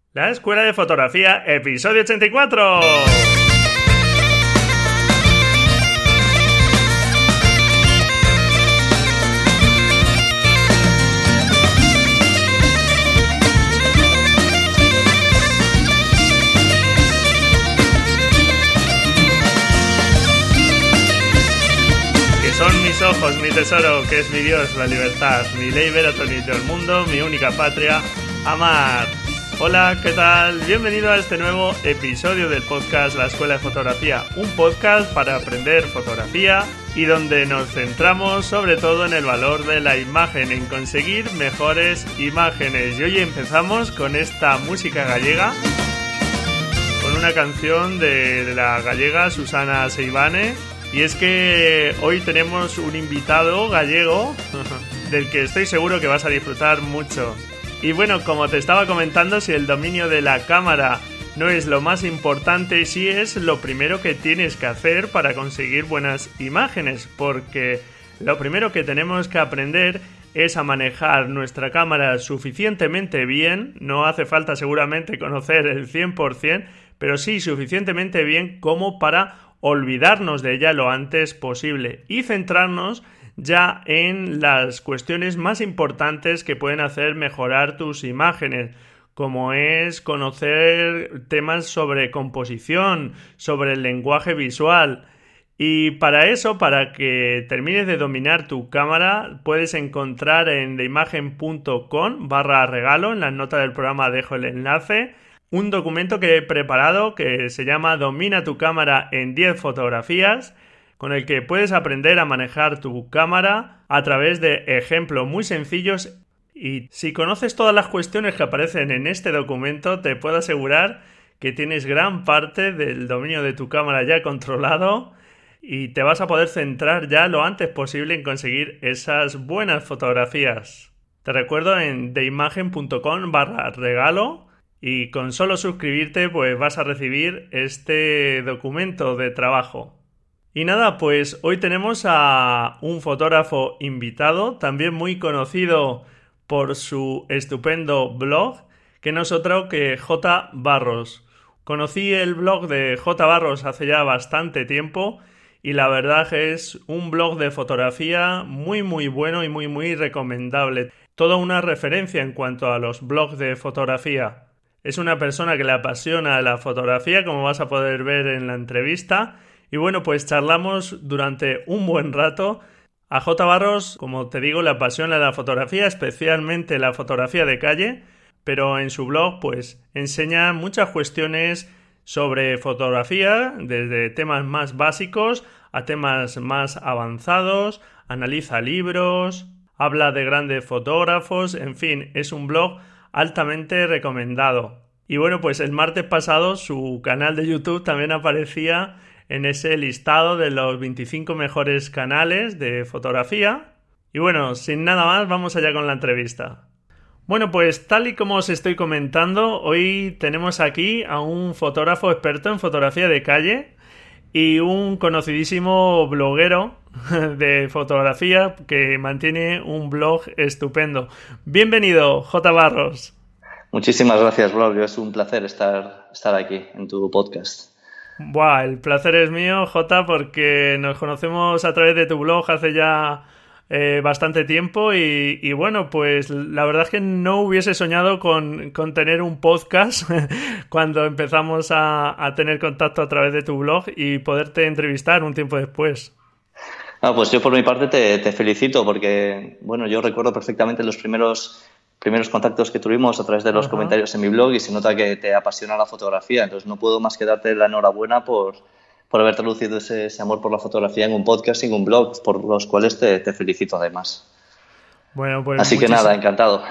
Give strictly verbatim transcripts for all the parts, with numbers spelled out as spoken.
La Escuela de Fotografía, episodio ochenta y cuatro. Que son mis ojos, mi tesoro, que es mi Dios, la libertad, mi ley veratonito del mundo, mi única patria, amar. Hola, ¿qué tal? Bienvenido a este nuevo episodio del podcast La Escuela de Fotografía, un podcast para aprender fotografía y donde nos centramos sobre todo en el valor de la imagen, en conseguir mejores imágenes. Y hoy empezamos con esta música gallega, con una canción de, de la gallega Susana Seivane, y es que hoy tenemos un invitado gallego del que estoy seguro que vas a disfrutar mucho. Y bueno, como te estaba comentando, si el dominio de la cámara no es lo más importante, sí es lo primero que tienes que hacer para conseguir buenas imágenes, porque lo primero que tenemos que aprender es a manejar nuestra cámara suficientemente bien. No hace falta seguramente conocer el cien por ciento, pero sí suficientemente bien como para olvidarnos de ella lo antes posible y centrarnos ya en las cuestiones más importantes que pueden hacer mejorar tus imágenes, como es conocer temas sobre composición, sobre el lenguaje visual. Y para eso, para que termines de dominar tu cámara, puedes encontrar en deimagen.com barra regalo, en las notas del programa dejo el enlace, un documento que he preparado que se llama Domina tu cámara en diez fotografías, con el que puedes aprender a manejar tu cámara a través de ejemplos muy sencillos. Y si conoces todas las cuestiones que aparecen en este documento, te puedo asegurar que tienes gran parte del dominio de tu cámara ya controlado y te vas a poder centrar ya lo antes posible en conseguir esas buenas fotografías. Te recuerdo en deimagen.com barra regalo y con solo suscribirte pues vas a recibir este documento de trabajo. Y nada, pues hoy tenemos a un fotógrafo invitado, también muy conocido por su estupendo blog, que no es otro que J. Barros. Conocí el blog de J. Barros hace ya bastante tiempo y la verdad es un blog de fotografía muy muy bueno y muy muy recomendable. Toda una referencia en cuanto a los blogs de fotografía. Es una persona que le apasiona la fotografía, como vas a poder ver en la entrevista. Y bueno, pues charlamos durante un buen rato. A J. Barros, como te digo, le apasiona la fotografía, especialmente la fotografía de calle, pero en su blog pues enseña muchas cuestiones sobre fotografía, desde temas más básicos a temas más avanzados, analiza libros, habla de grandes fotógrafos, en fin, es un blog altamente recomendado. Y bueno, pues el martes pasado su canal de YouTube también aparecía en ese listado de los veinticinco mejores canales de fotografía. Y bueno, sin nada más, vamos allá con la entrevista. Bueno, pues tal y como os estoy comentando, hoy tenemos aquí a un fotógrafo experto en fotografía de calle y un conocidísimo bloguero de fotografía que mantiene un blog estupendo. Bienvenido, J. Barros. Muchísimas gracias, blog. Es un placer estar, estar aquí en tu podcast. Buah, el placer es mío, Jota, porque nos conocemos a través de tu blog hace ya eh, bastante tiempo y, y bueno, pues la verdad es que no hubiese soñado con, con tener un podcast cuando empezamos a, a tener contacto a través de tu blog y poderte entrevistar un tiempo después. Ah, pues yo por mi parte te, te felicito porque, bueno, yo recuerdo perfectamente los primeros... primeros contactos que tuvimos a través de los Ajá. comentarios en mi blog y se nota que te apasiona la fotografía. Entonces no puedo más que darte la enhorabuena por, por haber traducido ese, ese amor por la fotografía en un podcast y en un blog, por los cuales te, te felicito además. Bueno, pues Así muchísimo. que nada, encantado.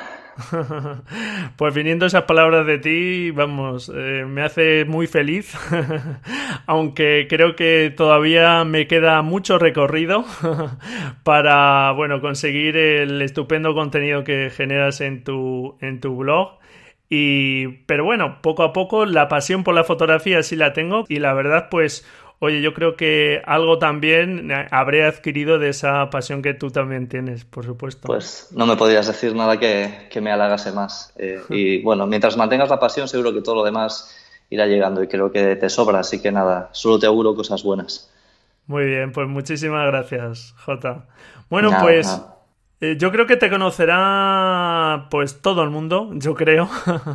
Pues viniendo esas palabras de ti, vamos, eh, me hace muy feliz, aunque creo que todavía me queda mucho recorrido para, bueno, conseguir el estupendo contenido que generas en tu, en tu blog. Y, pero bueno, poco a poco la pasión por la fotografía sí la tengo y la verdad pues oye, yo creo que algo también habré adquirido de esa pasión que tú también tienes, por supuesto. Pues no me podrías decir nada que, que me halagase más. Eh, y bueno, mientras mantengas la pasión, seguro que todo lo demás irá llegando y creo que te sobra, así que nada, solo te auguro cosas buenas. Muy bien, pues muchísimas gracias, Jota. Bueno, Nada, pues nada. eh, yo creo que te conocerá pues todo el mundo, yo creo.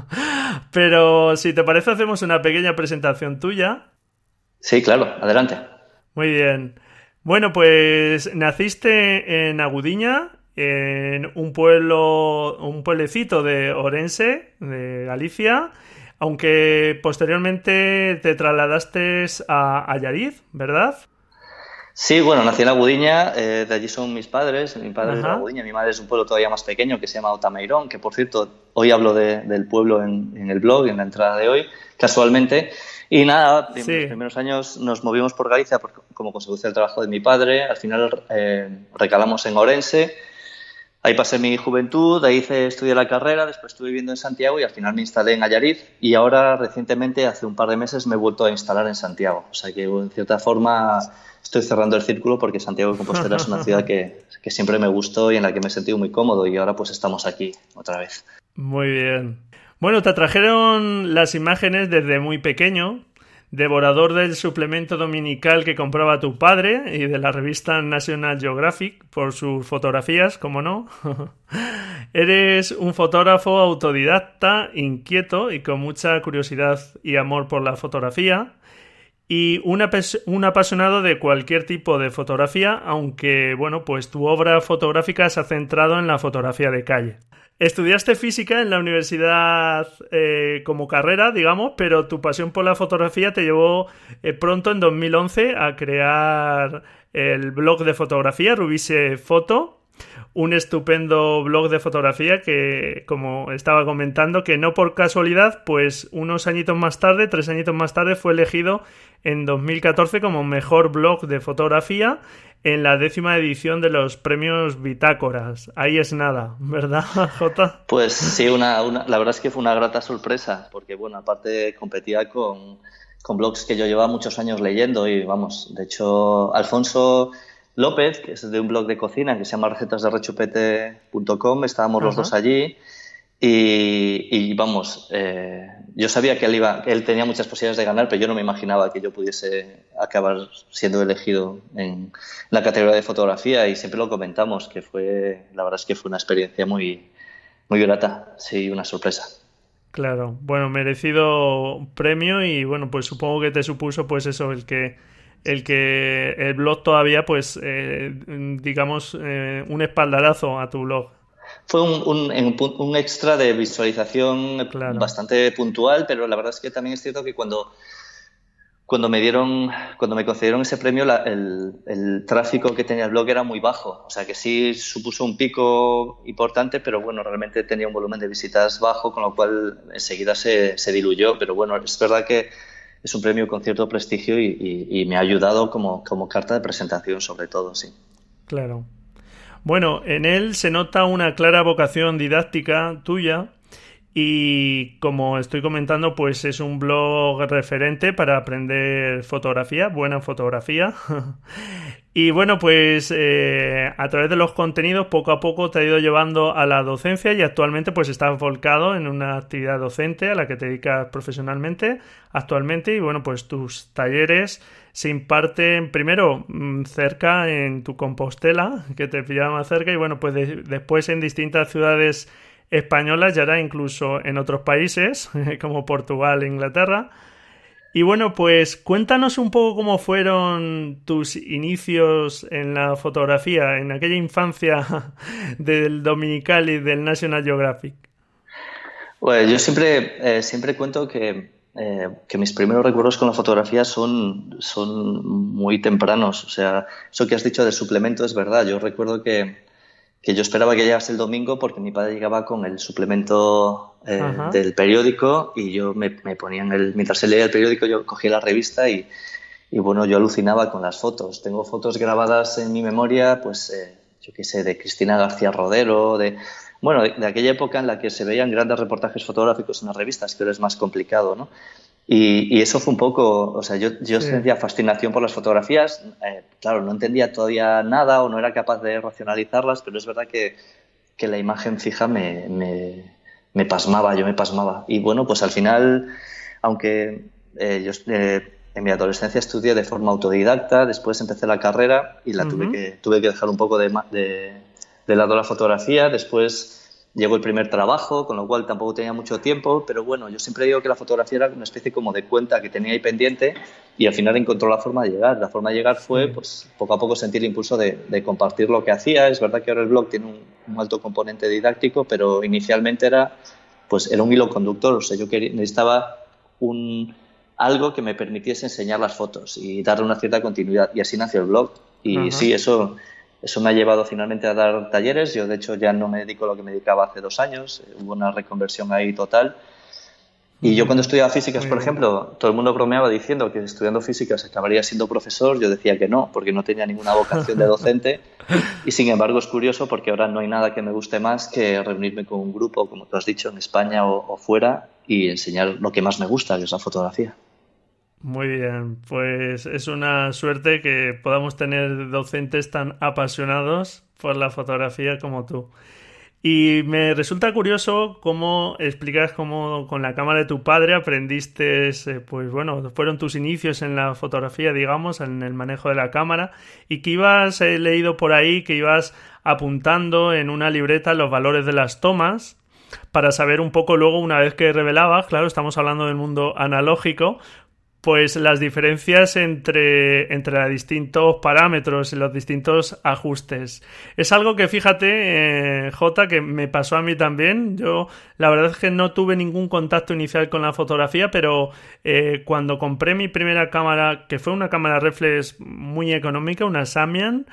Pero si te parece hacemos una pequeña presentación tuya. Sí, claro, adelante. Muy bien. Bueno, pues naciste en Agudiña, en un pueblo, un pueblecito de Orense, de Galicia, aunque posteriormente te trasladaste a Allariz, ¿verdad? Sí, bueno, nací en Agudiña, eh, de allí son mis padres, mi padre es de Ajá. Agudiña, mi madre es un pueblo todavía más pequeño que se llama Otameirón, que por cierto, hoy hablo de- del pueblo en, en el blog, en la entrada de hoy, casualmente. Y nada, prim- los Sí. primeros años nos movimos por Galicia por- como consecuencia del trabajo de mi padre, al final eh, recalamos en Orense, ahí pasé mi juventud, ahí hice, estudié la carrera, después estuve viviendo en Santiago y al final me instalé en Allariz y ahora recientemente, hace un par de meses, me he vuelto a instalar en Santiago. O sea que en cierta forma estoy cerrando el círculo porque Santiago de Compostela es una ciudad que, que siempre me gustó y en la que me he sentido muy cómodo y ahora pues estamos aquí otra vez. Muy bien. Bueno, te trajeron las imágenes desde muy pequeño, devorador del suplemento dominical que compraba tu padre y de la revista National Geographic por sus fotografías, como no. Eres un fotógrafo autodidacta, inquieto y con mucha curiosidad y amor por la fotografía. Y un, apes- un apasionado de cualquier tipo de fotografía, aunque, bueno, pues tu obra fotográfica se ha centrado en la fotografía de calle. Estudiaste física en la universidad eh, como carrera, digamos, pero tu pasión por la fotografía te llevó eh, pronto, en dos mil once, a crear el blog de fotografía, Rubise Foto, un estupendo blog de fotografía que, como estaba comentando, que no por casualidad, pues unos añitos más tarde, tres añitos más tarde, fue elegido en dos mil catorce como mejor blog de fotografía en la décima edición de los premios Bitácoras. Ahí es nada, ¿verdad, Jota? Pues sí, una, una- la verdad es que fue una grata sorpresa porque bueno, aparte competía con, con blogs que yo llevaba muchos años leyendo y vamos, de hecho Alfonso López, que es de un blog de cocina que se llama recetas de rechupete punto com, estábamos los dos Ajá. allí y, y vamos, eh, yo sabía que él iba, que él tenía muchas posibilidades de ganar, pero yo no me imaginaba que yo pudiese acabar siendo elegido en la categoría de fotografía y siempre lo comentamos, que fue, la verdad es que fue una experiencia muy, muy grata, sí, una sorpresa. Claro, bueno, merecido premio y bueno, pues supongo que te supuso pues eso, el que el que el blog todavía pues eh, digamos eh, un espaldarazo a tu blog. Fue un, un, en pu- un extra de visualización Claro. bastante puntual, pero la verdad es que también es cierto que cuando Cuando me dieron, cuando me concedieron ese premio, la- el, el tráfico que tenía el blog era muy bajo. O sea que sí supuso un pico importante, pero bueno, realmente tenía un volumen de visitas bajo, con lo cual enseguida se, se diluyó. Pero bueno, es verdad que es un premio con cierto prestigio y, y- y me ha ayudado como, como carta de presentación, sobre todo, sí. Claro. Bueno, en él se nota una clara vocación didáctica tuya y como estoy comentando, pues es un blog referente para aprender fotografía, buena fotografía. Y bueno, pues eh, a través de los contenidos poco a poco te ha ido llevando a la docencia y actualmente pues estás volcado en una actividad docente a la que te dedicas profesionalmente actualmente y bueno, pues tus talleres se imparten primero mmm, cerca en tu Compostela, que te pillaba más cerca y bueno, pues de, después en distintas ciudades españolas y ahora incluso en otros países como Portugal e Inglaterra. Y bueno, pues cuéntanos un poco cómo fueron tus inicios en la fotografía, en aquella infancia del Dominical y del National Geographic. Bueno, yo siempre, eh, siempre cuento que, eh, que mis primeros recuerdos con la fotografía son, son muy tempranos. O sea, eso que has dicho del suplemento es verdad. Yo recuerdo que, que yo esperaba que llegase el domingo porque mi padre llegaba con el suplemento eh, Ajá. del periódico y yo me, me ponía en el... Mientras él leía el periódico yo cogía la revista y, y bueno, yo alucinaba con las fotos. Tengo fotos grabadas en mi memoria, pues eh, yo qué sé, de Cristina García Rodero, de... Bueno, de, de aquella época en la que se veían grandes reportajes fotográficos en las revistas, que ahora es más complicado, ¿no? Y, y eso fue un poco, o sea, yo, yo Sí. sentía fascinación por las fotografías. Eh, claro, no entendía todavía nada o no era capaz de racionalizarlas, pero es verdad que, que la imagen fija me, me, me pasmaba, yo me pasmaba. Y bueno, pues al final, aunque eh, yo eh, en mi adolescencia estudié de forma autodidacta, después empecé la carrera y la tuve Ujú. que, tuve que dejar un poco de, ma- de, de lado la fotografía. Después llegó el primer trabajo, con lo cual tampoco tenía mucho tiempo, pero bueno, yo siempre digo que la fotografía era una especie como de cuenta que tenía ahí pendiente y al final encontró la forma de llegar. La forma de llegar fue, Sí. pues, poco a poco sentir el impulso de, de compartir lo que hacía. Es verdad que ahora el blog tiene un, un alto componente didáctico, pero inicialmente era, pues, era un hilo conductor. O sea, yo quería, necesitaba un, algo que me permitiese enseñar las fotos y darle una cierta continuidad. Y así nació el blog. Y Ajá. sí, eso... Eso me ha llevado finalmente a dar talleres. Yo, de hecho, ya no me dedico a lo que me dedicaba hace dos años. Hubo una reconversión ahí total. Y yo cuando Ujú. estudiaba físicas, Muy por bien. ejemplo, todo el mundo bromeaba diciendo que estudiando físicas acabaría siendo profesor. Yo decía que no, porque no tenía ninguna vocación de docente. Y sin embargo es curioso porque ahora no hay nada que me guste más que reunirme con un grupo, como tú has dicho, en España o, o fuera, y enseñar lo que más me gusta, que es la fotografía. Muy bien, pues es una suerte que podamos tener docentes tan apasionados por la fotografía como tú. Y me resulta curioso cómo explicas cómo con la cámara de tu padre aprendiste, eh, pues bueno, fueron tus inicios en la fotografía, digamos, en el manejo de la cámara, y que ibas, he leído por ahí, que ibas apuntando en una libreta los valores de las tomas para saber un poco luego, una vez que revelabas, claro, estamos hablando del mundo analógico, pues las diferencias entre, entre los distintos parámetros y los distintos ajustes. Es algo que, fíjate, eh, Jota, que me pasó a mí también. Yo, la verdad es que no tuve ningún contacto inicial con la fotografía, pero eh, cuando compré mi primera cámara, que fue una cámara reflex muy económica, una Samyang,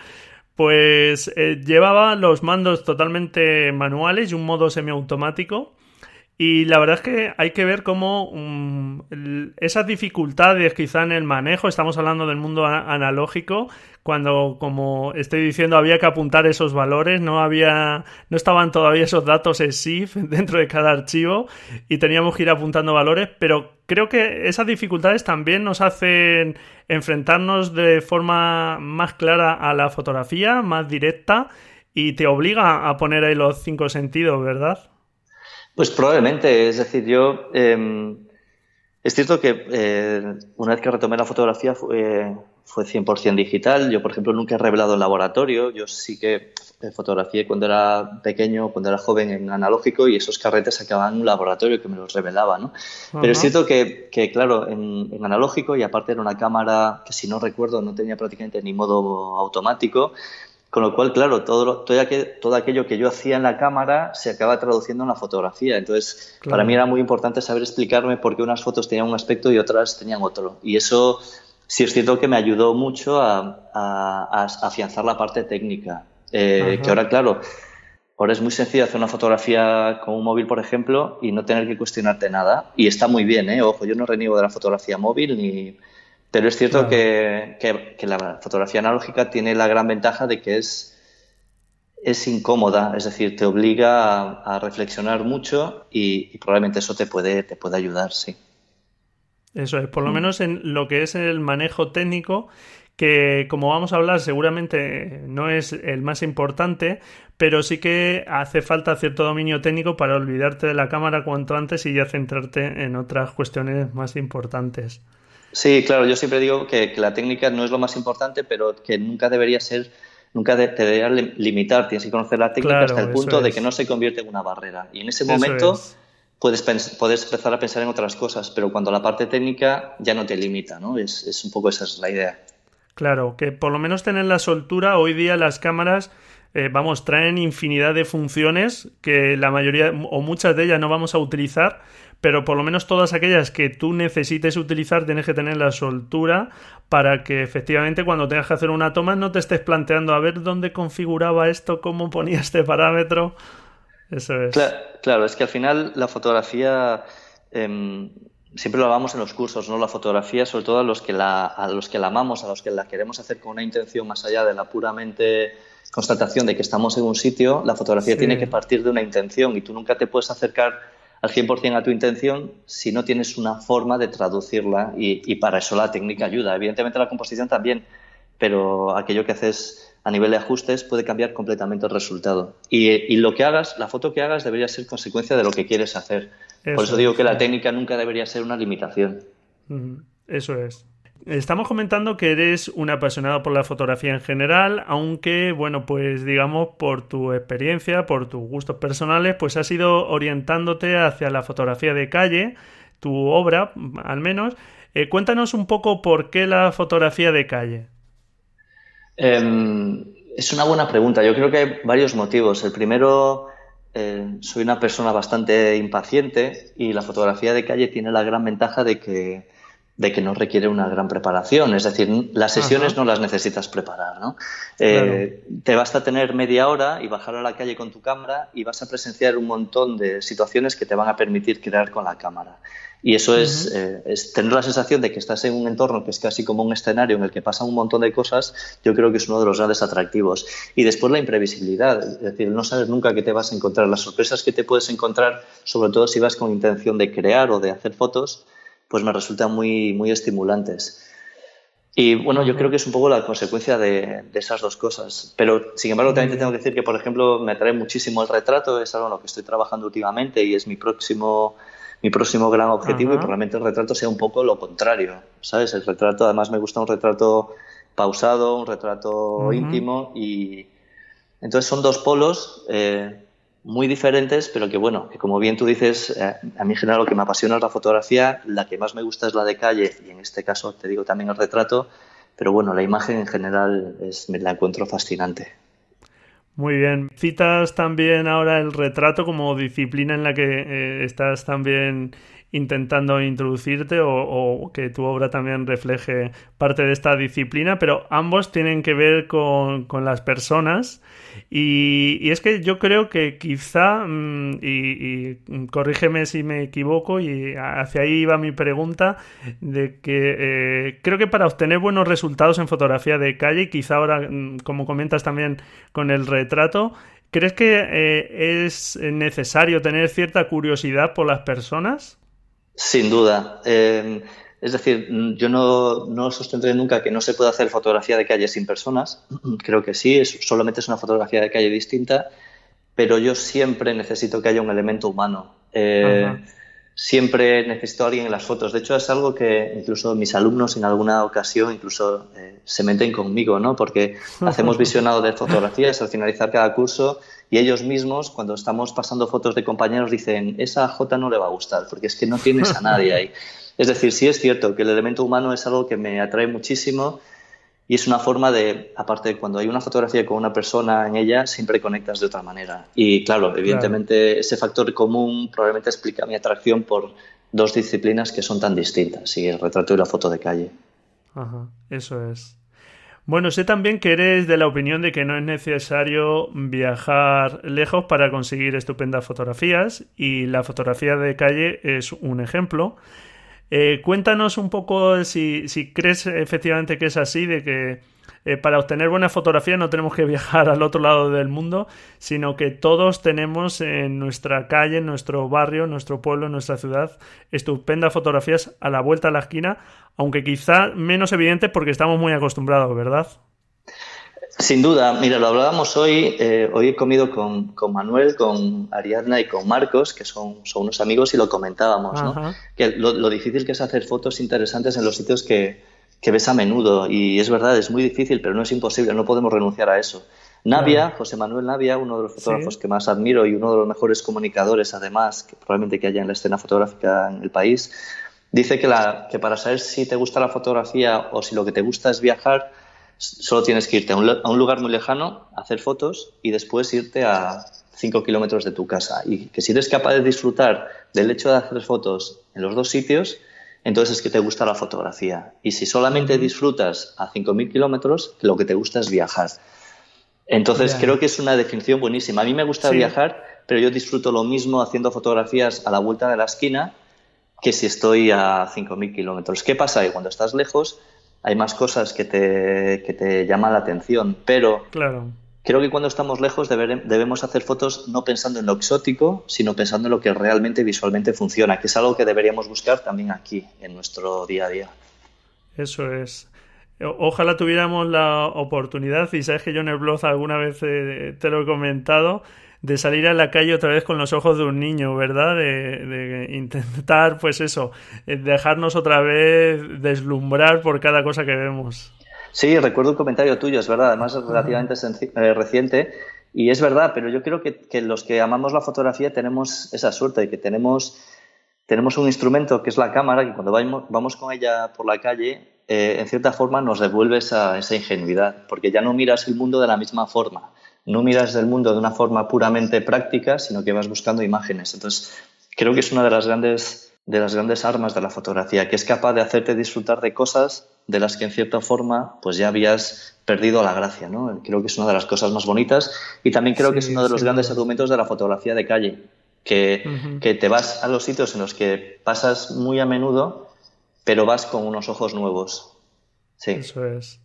pues eh, llevaba los mandos totalmente manuales y un modo semiautomático. Y la verdad es que hay que ver cómo um, esas dificultades quizá en el manejo, estamos hablando del mundo a- analógico, cuando, como estoy diciendo, había que apuntar esos valores, no había, no estaban todavía esos datos S I F dentro de cada archivo y teníamos que ir apuntando valores, pero creo que esas dificultades también nos hacen enfrentarnos de forma más clara a la fotografía, más directa, y te obliga a poner ahí los cinco sentidos, ¿verdad? Pues probablemente, es decir, yo... Eh, es cierto que eh, una vez que retomé la fotografía fue, fue cien por ciento digital. Yo, por ejemplo, nunca he revelado en laboratorio. Yo sí que eh, fotografié cuando era pequeño, cuando era joven en analógico y esos carretes acababan en un laboratorio que me los revelaba, ¿no? Pero es Ajá. cierto que, que claro, en, en analógico y aparte era una cámara que, si no recuerdo, no tenía prácticamente ni modo automático. Con lo cual, claro, todo, lo- todo, aquel- todo aquello que yo hacía en la cámara se acaba traduciendo en la fotografía. Entonces, para mí Claro. era muy importante saber explicarme por qué unas fotos tenían un aspecto y otras tenían otro. Y eso sí es cierto que me ayudó mucho a, a- a afianzar la parte técnica. Eh, que Ajá. ahora, claro, ahora es muy sencillo hacer una fotografía con un móvil, por ejemplo, y no tener que cuestionarte nada. Y está muy bien, ¿eh? Ojo, yo no reniego de la fotografía móvil ni... Pero es cierto Claro. que, que- que la fotografía analógica tiene la gran ventaja de que es, es incómoda, es decir, te obliga a, a reflexionar mucho y, y probablemente eso te puede, te puede ayudar, sí. Eso es, por lo Mm. menos en lo que es el manejo técnico, que como vamos a hablar seguramente no es el más importante, pero sí que hace falta cierto dominio técnico para olvidarte de la cámara cuanto antes y ya centrarte en otras cuestiones más importantes. Sí, claro, yo siempre digo que, que la técnica no es lo más importante, pero que nunca debería ser, nunca de- te debería li- limitar. Tienes que conocer la técnica hasta el Claro, eso punto de que no es. se convierte en una barrera. Y en ese Eso momento es. puedes, pens- puedes empezar a pensar en otras cosas, pero cuando la parte técnica ya no te limita, ¿no? Es, es un poco esa es la idea. Claro, que por lo menos tener la soltura, hoy día las cámaras, eh, vamos, traen infinidad de funciones que la mayoría o muchas de ellas no vamos a utilizar, pero por lo menos todas aquellas que tú necesites utilizar tienes que tener la soltura para que efectivamente cuando tengas que hacer una toma no te estés planteando a ver dónde configuraba esto, cómo ponía este parámetro. Eso es. Claro, claro, es que al final la fotografía, em, siempre lo hablamos en los cursos, ¿no? La fotografía, sobre todo a los que la, a los que la amamos, a los que la queremos hacer con una intención más allá de la puramente constatación de que estamos en un sitio, la fotografía Sí, tiene que partir de una intención y tú nunca te puedes acercar al cien por ciento a tu intención si no tienes una forma de traducirla y, y para eso la técnica ayuda. Evidentemente la composición también, pero aquello que haces a nivel de ajustes puede cambiar completamente el resultado. Y, y lo que hagas, la foto que hagas debería ser consecuencia de lo que quieres hacer. Eso Por eso digo que la técnica nunca debería ser una limitación. Eso es. Estamos comentando que eres un apasionado por la fotografía en general, aunque, bueno, pues digamos por tu experiencia, por tus gustos personales, pues has ido orientándote hacia la fotografía de calle, tu obra, al menos. Eh, cuéntanos un poco por qué la fotografía de calle. Eh, es una buena pregunta. Yo creo que hay varios motivos. El primero, eh, soy una persona bastante impaciente y la fotografía de calle tiene la gran ventaja de que de que no requiere una gran preparación, es decir, las sesiones Ajá. no las necesitas preparar, ¿no? Eh, claro. Te basta tener media hora y bajar a la calle con tu cámara y vas a presenciar un montón de situaciones que te van a permitir crear con la cámara. Y eso uh-huh. es, eh, es tener la sensación de que estás en un entorno que es casi como un escenario en el que pasan un montón de cosas, yo creo que es uno de los grandes atractivos. Y después la imprevisibilidad, es decir, no sabes nunca qué te vas a encontrar, las sorpresas que te puedes encontrar, sobre todo si vas con intención de crear o de hacer fotos, pues me resultan muy, muy estimulantes. Y bueno, yo creo que es un poco la consecuencia de, de esas dos cosas. Pero, sin embargo, también te tengo que decir que, por ejemplo, me atrae muchísimo el retrato, es algo en lo que estoy trabajando últimamente y es mi próximo, mi próximo gran objetivo. Ajá. Y probablemente el retrato sea un poco lo contrario, ¿sabes? El retrato, además me gusta un retrato pausado, un retrato uh-huh. íntimo y entonces son dos polos eh, muy diferentes, pero que bueno, que como bien tú dices, eh, a mí en general lo que me apasiona es la fotografía, la que más me gusta es la de calle y en este caso te digo también el retrato, pero bueno, la imagen en general es, me la encuentro fascinante. Muy bien. Citas también ahora el retrato como disciplina en la que eh, estás también intentando introducirte o, o que tu obra también refleje parte de esta disciplina, pero ambos tienen que ver con, con las personas y, y es que yo creo que quizá, mmm, y, y corrígeme si me equivoco y hacia ahí iba mi pregunta, de que eh, creo que para obtener buenos resultados en fotografía de calle, quizá ahora, como comentas también con el retrato, ¿crees que eh, es necesario tener cierta curiosidad por las personas? Sin duda. Eh, es decir, yo no, no sostendré nunca que no se pueda hacer fotografía de calle sin personas. Creo que sí, es, solamente es una fotografía de calle distinta, pero yo siempre necesito que haya un elemento humano. Eh, siempre necesito a alguien en las fotos. De hecho, es algo que incluso mis alumnos en alguna ocasión incluso eh, se meten conmigo, ¿no? Porque hacemos visionado de fotografías al finalizar cada curso y ellos mismos, cuando estamos pasando fotos de compañeros, dicen, esa J no le va a gustar, porque es que no tienes a nadie ahí. Es decir, sí es cierto que el elemento humano es algo que me atrae muchísimo y es una forma de, aparte de cuando hay una fotografía con una persona en ella, siempre conectas de otra manera. Y claro, evidentemente claro. ese factor común probablemente explica mi atracción por dos disciplinas que son tan distintas, y el retrato y la foto de calle. Ajá, eso es. Bueno, sé también que eres de la opinión de que no es necesario viajar lejos para conseguir estupendas fotografías y la fotografía de calle es un ejemplo. Eh, cuéntanos un poco si, si crees efectivamente que es así, de que eh, para obtener buenas fotografías no tenemos que viajar al otro lado del mundo, sino que todos tenemos en nuestra calle, en nuestro barrio, en nuestro pueblo, en nuestra ciudad, estupendas fotografías a la vuelta de la esquina, aunque quizá menos evidentes porque estamos muy acostumbrados, ¿verdad? Sin duda. Mira, lo hablábamos hoy, eh, hoy he comido con, con Manuel, con Ariadna y con Marcos, que son, son unos amigos, y lo comentábamos, ¿no? Que lo, lo difícil que es hacer fotos interesantes en los sitios que, que ves a menudo, y es verdad, es muy difícil, pero no es imposible, no podemos renunciar a eso. Navia, claro. José Manuel Navia, uno de los fotógrafos ¿Sí? que más admiro y uno de los mejores comunicadores, además, que probablemente que haya en la escena fotográfica en el país, dice que, la, que para saber si te gusta la fotografía o si lo que te gusta es viajar, solo tienes que irte a un, a un lugar muy lejano, a hacer fotos y después irte a cinco kilómetros de tu casa. Y que si eres capaz de disfrutar del hecho de hacer fotos en los dos sitios, entonces es que te gusta la fotografía. Y si solamente disfrutas a cinco mil kilómetros, lo que te gusta es viajar. Entonces yeah. creo que es una definición buenísima. A mí me gusta sí. viajar, pero yo disfruto lo mismo haciendo fotografías a la vuelta de la esquina que si estoy a cinco mil kilómetros. ¿Qué pasa? Que cuando estás lejos hay más cosas que te, que te llaman la atención, pero claro. Creo que cuando estamos lejos deber, debemos hacer fotos no pensando en lo exótico, sino pensando en lo que realmente visualmente funciona, que es algo que deberíamos buscar también aquí, en nuestro día a día. Eso es. Ojalá tuviéramos la oportunidad, y sabes que yo en el blog alguna vez eh, te lo he comentado, de salir a la calle otra vez con los ojos de un niño, ¿verdad? De, de intentar, pues eso, dejarnos otra vez deslumbrar por cada cosa que vemos. Sí, recuerdo un comentario tuyo, es verdad, además es relativamente senci- eh, reciente, y es verdad, pero yo creo que, que los que amamos la fotografía tenemos esa suerte, que tenemos, tenemos un instrumento que es la cámara, que cuando vamos, vamos con ella por la calle, eh, en cierta forma nos devuelve esa, esa ingenuidad, porque ya no miras el mundo de la misma forma, no miras el mundo de una forma puramente práctica, sino que vas buscando imágenes. Entonces, creo que es una de las grandes, de las grandes armas de la fotografía, que es capaz de hacerte disfrutar de cosas de las que en cierta forma pues ya habías perdido la gracia, ¿no? Creo que es una de las cosas más bonitas y también creo sí, que es uno de los grandes duda. argumentos de la fotografía de calle, que, uh-huh. que te vas a los sitios en los que pasas muy a menudo, pero vas con unos ojos nuevos. Sí. Eso es.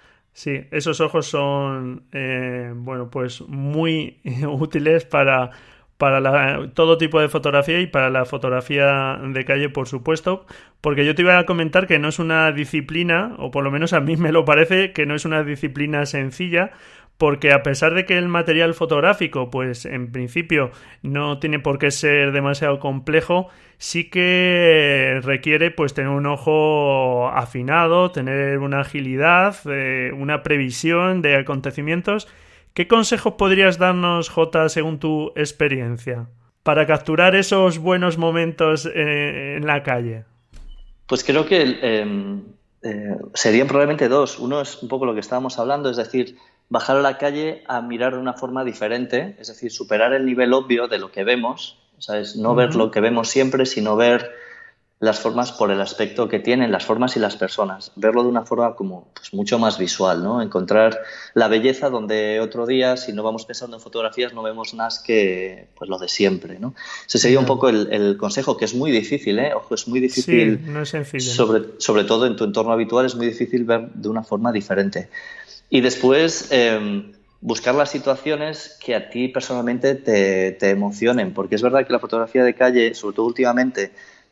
Sí, esos ojos son, eh, bueno, pues muy útiles para... para la, todo tipo de fotografía y para la fotografía de calle, por supuesto, porque yo te iba a comentar que no es una disciplina, o por lo menos a mí me lo parece, que no es una disciplina sencilla, porque a pesar de que el material fotográfico, pues en principio no tiene por qué ser demasiado complejo, sí que requiere pues tener un ojo afinado, tener una agilidad, eh, una previsión de acontecimientos. ¿Qué consejos podrías darnos, Jota, según tu experiencia, para capturar esos buenos momentos eh, en la calle? Pues creo que eh, eh, serían probablemente dos. Uno es un poco lo que estábamos hablando, es decir, bajar a la calle a mirar de una forma diferente, es decir, superar el nivel obvio de lo que vemos, ¿sabes? No uh-huh. ver lo que vemos siempre, sino ver las formas por el aspecto que tienen, las formas y las personas. Verlo de una forma como pues, mucho más visual, ¿no? Encontrar la belleza donde otro día, si no vamos pensando en fotografías, no vemos más que pues, lo de siempre, ¿no? Ese sería un poco el, el consejo, que es muy difícil, ¿eh? Ojo, es muy difícil. Sí, no es sencillo. Sobre, sobre todo en tu entorno habitual es muy difícil ver de una forma diferente. Y después... Eh, buscar las situaciones que a ti personalmente te, te emocionen, porque es verdad que la fotografía de calle, sobre todo últimamente,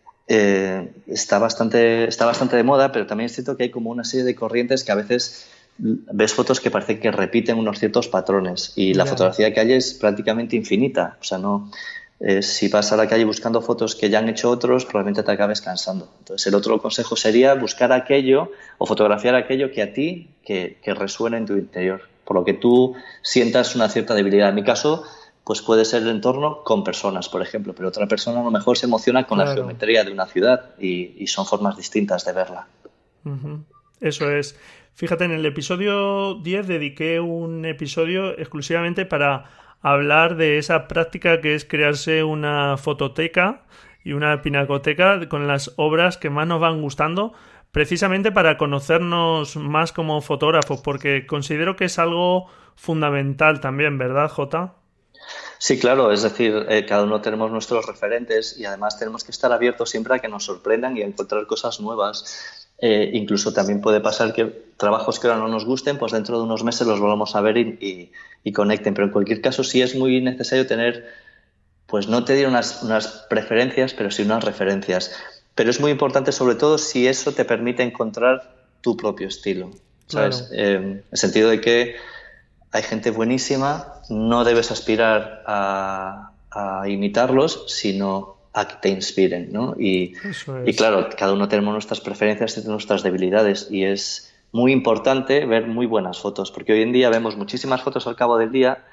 eh, está bastante, está bastante de moda, pero también es cierto que hay como una serie de corrientes que a veces ves fotos que parece que repiten unos ciertos patrones y la yeah. fotografía de calle es prácticamente infinita, o sea, no... Eh, si vas a la calle buscando fotos que ya han hecho otros, probablemente te acabes cansando. Entonces, el otro consejo sería buscar aquello o fotografiar aquello que a ti que, que resuene en tu interior, por lo que tú sientas una cierta debilidad. En mi caso, pues puede ser el entorno con personas, por ejemplo, pero otra persona a lo mejor se emociona con claro. la geometría de una ciudad y, y son formas distintas de verla. Uh-huh. Eso es. Fíjate, en el episodio diez dediqué un episodio exclusivamente para hablar de esa práctica que es crearse una fototeca y una pinacoteca con las obras que más nos van gustando, precisamente para conocernos más como fotógrafos, porque considero que es algo fundamental también, ¿verdad, Jota? Sí, claro, es decir, eh, cada uno tenemos nuestros referentes y además tenemos que estar abiertos siempre a que nos sorprendan y a encontrar cosas nuevas. Eh, incluso también puede pasar que trabajos que ahora no nos gusten, pues dentro de unos meses los volvamos a ver y, y, y conecten. Pero en cualquier caso sí es muy necesario tener, pues no te diré unas, unas preferencias, pero sí unas referencias. Pero es muy importante sobre todo si eso te permite encontrar tu propio estilo, ¿sabes? Claro. Eh, en el sentido de que hay gente buenísima, no debes aspirar a, a imitarlos, sino a que te inspiren, ¿no? Y, y claro, cada uno tenemos nuestras preferencias y nuestras debilidades y es muy importante ver muy buenas fotos, porque hoy en día vemos muchísimas fotos al cabo del día,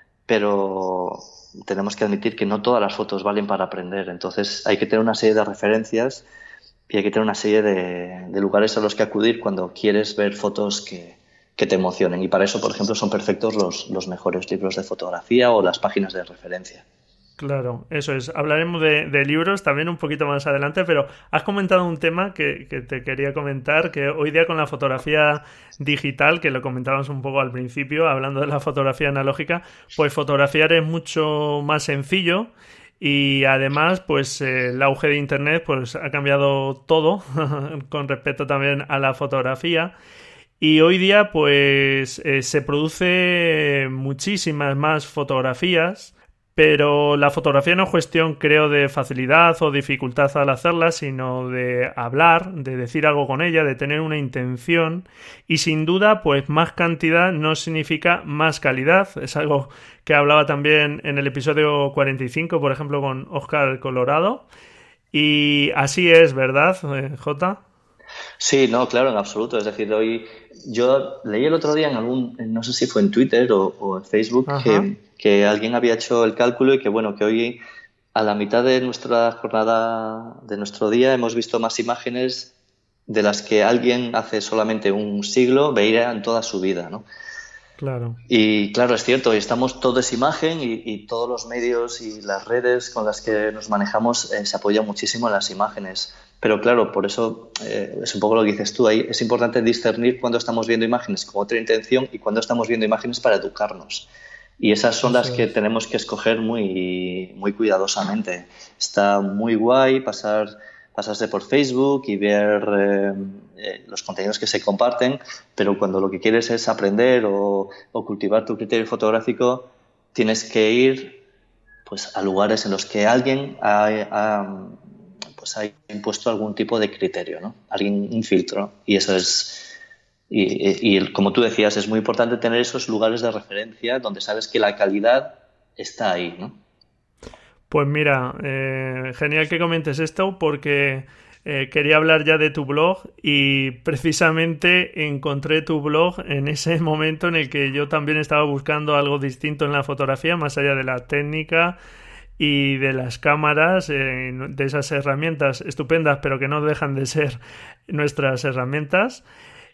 pero tenemos que admitir que no todas las fotos valen para aprender, entonces hay que tener una serie de referencias y hay que tener una serie de, de lugares a los que acudir cuando quieres ver fotos que, que te emocionen y para eso, por ejemplo, son perfectos los, los mejores libros de fotografía o las páginas de referencia. Claro, eso es. Hablaremos de, de libros también un poquito más adelante, pero has comentado un tema que, que te quería comentar, que hoy día con la fotografía digital, que lo comentábamos un poco al principio, hablando de la fotografía analógica, pues fotografiar es mucho más sencillo y además pues eh, el auge de Internet pues ha cambiado todo con respecto también a la fotografía. Y hoy día pues eh, se produce muchísimas más fotografías, pero la fotografía no es cuestión, creo, de facilidad o dificultad al hacerla, sino de hablar, de decir algo con ella, de tener una intención. Y sin duda, pues más cantidad no significa más calidad. Es algo que hablaba también en el episodio cuarenta y cinco, por ejemplo, con Óscar Colorado. Y así es, ¿verdad, eh, Jota? Sí, no, claro, en absoluto. Es decir, hoy yo leí el otro día en algún, no sé si fue en Twitter o, o en Facebook, que, que alguien había hecho el cálculo y que bueno, que hoy a la mitad de nuestra jornada, de nuestro día, hemos visto más imágenes de las que alguien hace solamente un siglo veía en toda su vida, ¿no? Claro. Y claro, es cierto, estamos todo es imagen y, y todos los medios y las redes con las que nos manejamos eh, se apoyan muchísimo en las imágenes. Pero claro, por eso eh, es un poco lo que dices tú ahí. Es importante discernir cuando estamos viendo imágenes con otra intención y cuando estamos viendo imágenes para educarnos. Y esas son las que tenemos que escoger muy, muy cuidadosamente. Está muy guay pasar, pasarse por Facebook y ver eh, eh, los contenidos que se comparten, pero cuando lo que quieres es aprender o, o cultivar tu criterio fotográfico, tienes que ir pues, a lugares en los que alguien ha, ha, pues, ha impuesto algún tipo de criterio, ¿no? Alguien, un filtro. Y eso es... Y, y, y como tú decías, es muy importante tener esos lugares de referencia donde sabes que la calidad está ahí, ¿no? Pues mira, eh, genial que comentes esto porque eh, quería hablar ya de tu blog y precisamente encontré tu blog en ese momento en el que yo también estaba buscando algo distinto en la fotografía, más allá de la técnica y de las cámaras, eh, de esas herramientas estupendas pero que no dejan de ser nuestras herramientas.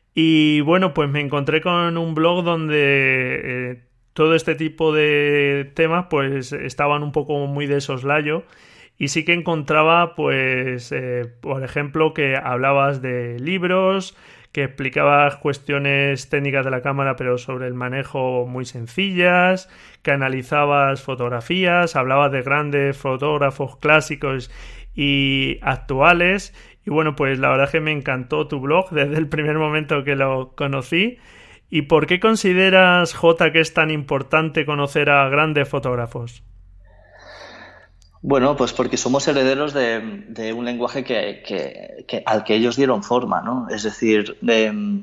Y bueno, pues me encontré con un blog donde eh, todo este tipo de temas pues estaban un poco muy de soslayo y sí que encontraba pues eh, por ejemplo que hablabas de libros, que explicabas cuestiones técnicas de la cámara pero sobre el manejo muy sencillas, que analizabas fotografías, hablabas de grandes fotógrafos clásicos y actuales. Y bueno, pues la verdad es que me encantó tu blog desde el primer momento que lo conocí. ¿Y por qué consideras, Jota, que es tan importante conocer a grandes fotógrafos? Bueno, pues porque somos herederos de, de un lenguaje que, que, que, al que ellos dieron forma, ¿no? Es decir, de,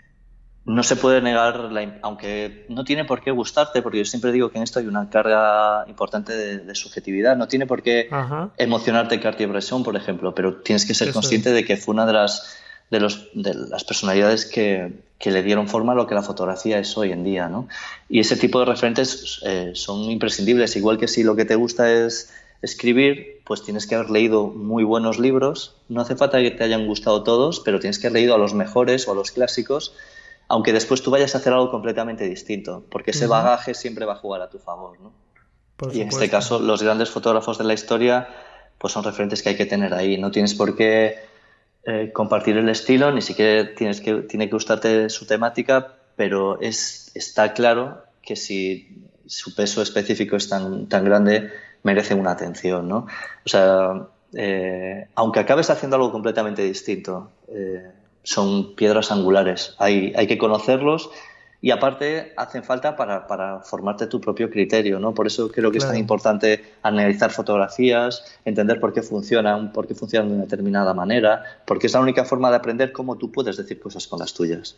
no se puede negar, la, aunque no tiene por qué gustarte, porque yo siempre digo que en esto hay una carga importante de, de subjetividad, no tiene por qué Ajá. emocionarte Cartier-Bresson, por ejemplo, pero tienes que ser Eso consciente es. de que fue una de las, de los, de las personalidades que, que le dieron forma a lo que la fotografía es hoy en día, ¿no? Y ese tipo de referentes eh, son imprescindibles, igual que si lo que te gusta es escribir, pues tienes que haber leído muy buenos libros, no hace falta que te hayan gustado todos, pero tienes que haber leído a los mejores o a los clásicos, aunque después tú vayas a hacer algo completamente distinto, porque ese bagaje siempre va a jugar a tu favor, ¿no? Por y en este caso, los grandes fotógrafos de la historia pues son referentes que hay que tener ahí. No tienes por qué eh, compartir el estilo, ni siquiera tienes que, tiene que gustarte su temática, pero es, está claro que si su peso específico es tan, tan grande, merece una atención, ¿no? O sea, eh, aunque acabes haciendo algo completamente distinto, eh, son piedras angulares. Hay, hay que conocerlos y aparte hacen falta para, para formarte tu propio criterio, ¿no? Por eso creo que claro. es tan importante analizar fotografías, entender por qué funcionan, por qué funcionan de una determinada manera, porque es la única forma de aprender cómo tú puedes decir cosas con las tuyas.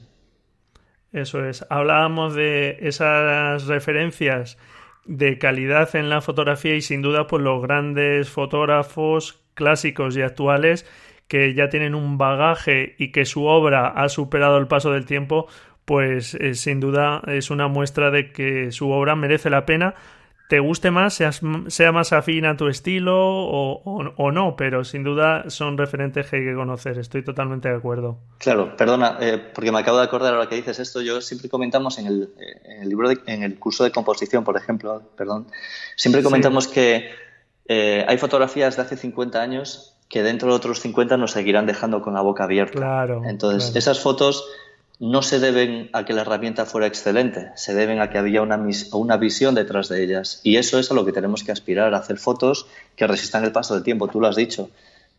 Eso es. Hablábamos de esas referencias de calidad en la fotografía y sin duda pues los grandes fotógrafos clásicos y actuales que ya tienen un bagaje y que su obra ha superado el paso del tiempo, pues eh, sin duda es una muestra de que su obra merece la pena, te guste más, seas, sea más afín a tu estilo o, o, o no, pero sin duda son referentes que hay que conocer, estoy totalmente de acuerdo. Claro, perdona, eh, porque me acabo de acordar ahora que dices esto, yo siempre comentamos en el, en el libro, de, en el curso de composición, por ejemplo, perdón, siempre comentamos sí. que eh, hay fotografías de hace cincuenta años que dentro de otros cincuenta nos seguirán dejando con la boca abierta. Claro, Entonces, claro. esas fotos no se deben a que la herramienta fuera excelente, se deben a que había una, una visión detrás de ellas. Y eso es a lo que tenemos que aspirar, a hacer fotos que resistan el paso del tiempo, tú lo has dicho.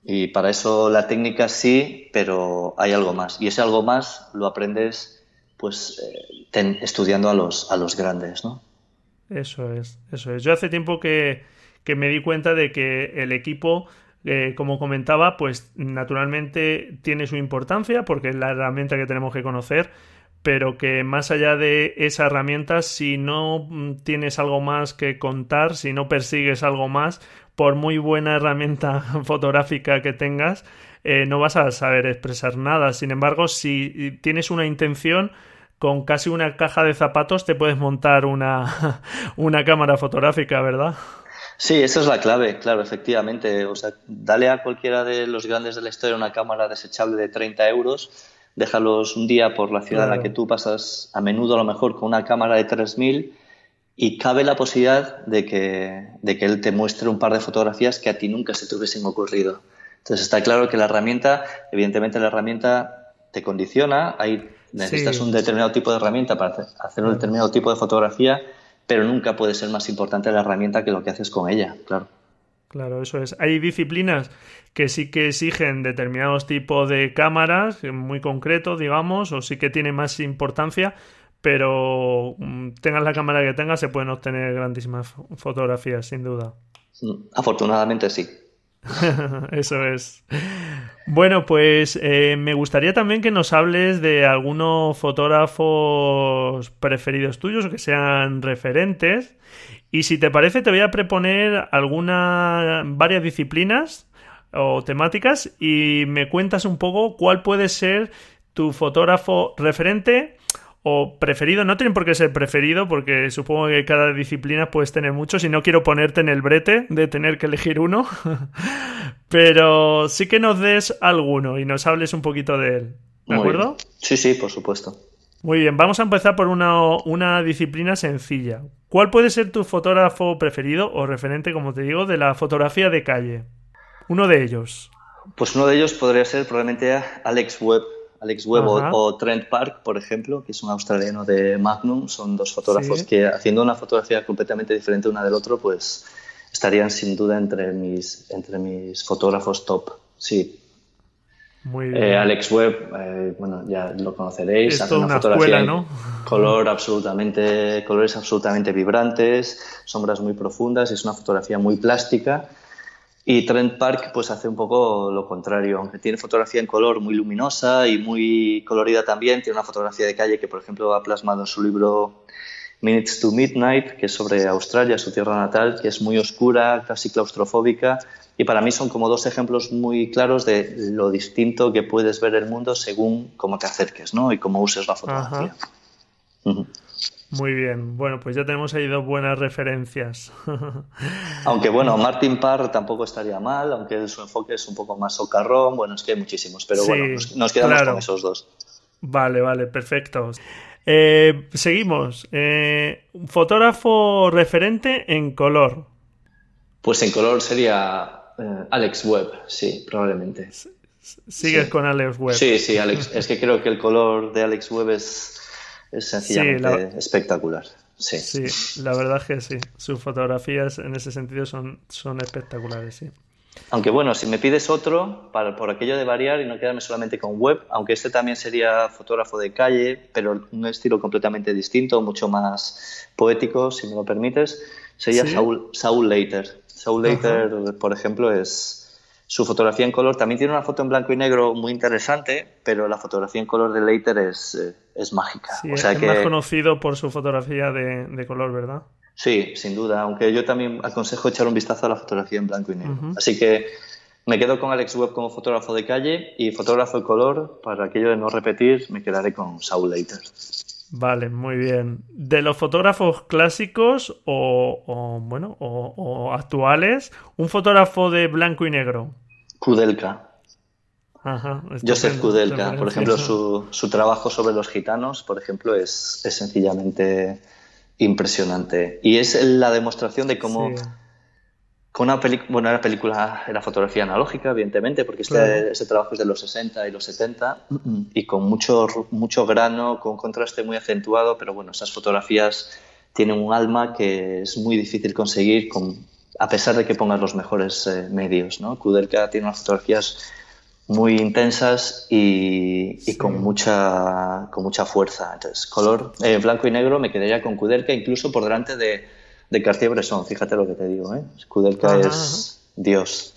Y para eso la técnica sí, pero hay algo más. Y ese algo más lo aprendes pues eh, ten, estudiando a los, a los grandes, ¿no? Eso es, eso es. Yo hace tiempo que, que me di cuenta de que el equipo, eh, como comentaba, pues naturalmente tiene su importancia porque es la herramienta que tenemos que conocer, pero que más allá de esa herramienta, si no tienes algo más que contar, si no persigues algo más, por muy buena herramienta fotográfica que tengas, eh, no vas a saber expresar nada. Sin embargo, si tienes una intención, con casi una caja de zapatos te puedes montar una, una cámara fotográfica, ¿verdad? Sí, esa es la clave, claro, efectivamente. O sea, dale a cualquiera de los grandes de la historia una cámara desechable de treinta euros, déjalos un día por la ciudad claro. en la que tú pasas a menudo a lo mejor con una cámara de tres mil y cabe la posibilidad de que, de que él te muestre un par de fotografías que a ti nunca se te hubiesen ocurrido. Entonces está claro que la herramienta, evidentemente la herramienta te condiciona, hay, necesitas sí. un determinado tipo de herramienta para hacer, hacer un determinado tipo de fotografía, pero nunca puede ser más importante la herramienta que lo que haces con ella, claro. Claro, eso es. Hay disciplinas que sí que exigen determinados tipos de cámaras, muy concretos, digamos, o sí que tienen más importancia, pero tengas la cámara que tengas, se pueden obtener grandísimas fotografías, sin duda. Afortunadamente sí. Eso es. Bueno, pues eh, me gustaría también que nos hables de algunos fotógrafos preferidos tuyos o que sean referentes. Y si te parece, te voy a proponer algunas, varias disciplinas o temáticas y me cuentas un poco cuál puede ser tu fotógrafo referente o preferido. No tienen por qué ser preferido porque supongo que cada disciplina puedes tener muchos y no quiero ponerte en el brete de tener que elegir uno. Pero sí que nos des alguno y nos hables un poquito de él. ¿De Muy acuerdo? Bien. Sí, sí, por supuesto. Muy bien, vamos a empezar por una, una disciplina sencilla. ¿Cuál puede ser tu fotógrafo preferido o referente, como te digo, de la fotografía de calle? Uno de ellos. Pues uno de ellos podría ser probablemente Alex Webb. Alex Webb o, o Trent Park, por ejemplo, que es un australiano de Magnum. Son dos fotógrafos sí. que, haciendo una fotografía completamente diferente una del otro, pues estarían sin duda entre mis, entre mis fotógrafos top. Sí. Muy bien. Eh, Alex Webb, eh, bueno, ya lo conoceréis. Es hace toda una, una fotografía escuela, ¿no? Color absolutamente, colores absolutamente vibrantes, sombras muy profundas, es una fotografía muy plástica. Y Trent Park pues hace un poco lo contrario, aunque tiene fotografía en color muy luminosa y muy colorida también, tiene una fotografía de calle que por ejemplo ha plasmado en su libro Minutes to Midnight, que es sobre Australia, su tierra natal, que es muy oscura, casi claustrofóbica, y para mí son como dos ejemplos muy claros de lo distinto que puedes ver el mundo según cómo te acerques, ¿no? Y cómo uses la fotografía. Uh-huh. Muy bien, bueno, pues ya tenemos ahí dos buenas referencias. Aunque bueno, Martin Parr tampoco estaría mal, aunque su enfoque es un poco más socarrón, bueno, es que hay muchísimos, pero sí, bueno, nos, nos quedamos claro. con esos dos. Vale, vale, perfecto. Eh, seguimos. Eh, fotógrafo referente en color. Pues en color sería eh, Alex Webb, sí, probablemente. ¿Sigues sí. con Alex Webb? Sí, sí, Alex. Es que creo que el color de Alex Webb es, es sencillamente sí, la... espectacular. Sí. sí, la verdad es que sí. Sus fotografías en ese sentido son, son espectaculares, sí. Aunque bueno, si me pides otro, para, por aquello de variar y no quedarme solamente con Webb, aunque este también sería fotógrafo de calle, pero un estilo completamente distinto, mucho más poético, si me lo permites, sería ¿Sí? Saul, Saul Leiter. Saul Leiter, Ajá. por ejemplo, es su fotografía en color. También tiene una foto en blanco y negro muy interesante, pero la fotografía en color de Leiter es, eh, es mágica. Sí, o sea es que... más conocido por su fotografía de, de color, ¿verdad? Sí, sin duda, aunque yo también aconsejo echar un vistazo a la fotografía en blanco y negro. Uh-huh. Así que me quedo con Alex Webb como fotógrafo de calle y fotógrafo de color, para aquello de no repetir, me quedaré con Saul Leiter. Vale, muy bien. ¿De los fotógrafos clásicos o, o bueno, o, o actuales, un fotógrafo de blanco y negro? Kudelka. Ajá, Joseph Kudelka, por ejemplo, su, su trabajo sobre los gitanos, por ejemplo, es, es sencillamente impresionante. Y es la demostración de cómo... Sí. Con una película, bueno, era película, era fotografía analógica, evidentemente, porque este, claro. ese trabajo es de los sesenta y los setenta, y con mucho, mucho grano, con contraste muy acentuado, pero bueno, esas fotografías tienen un alma que es muy difícil conseguir con a pesar de que pongas los mejores eh, medios, ¿no? Kudelka tiene unas fotografías muy intensas y, y sí. con mucha con mucha fuerza. Entonces, color eh, blanco y negro me quedaría con Kudelka, incluso por delante de, de Cartier-Bresson. Fíjate lo que te digo, ¿eh? Kudelka Ajá. es Dios.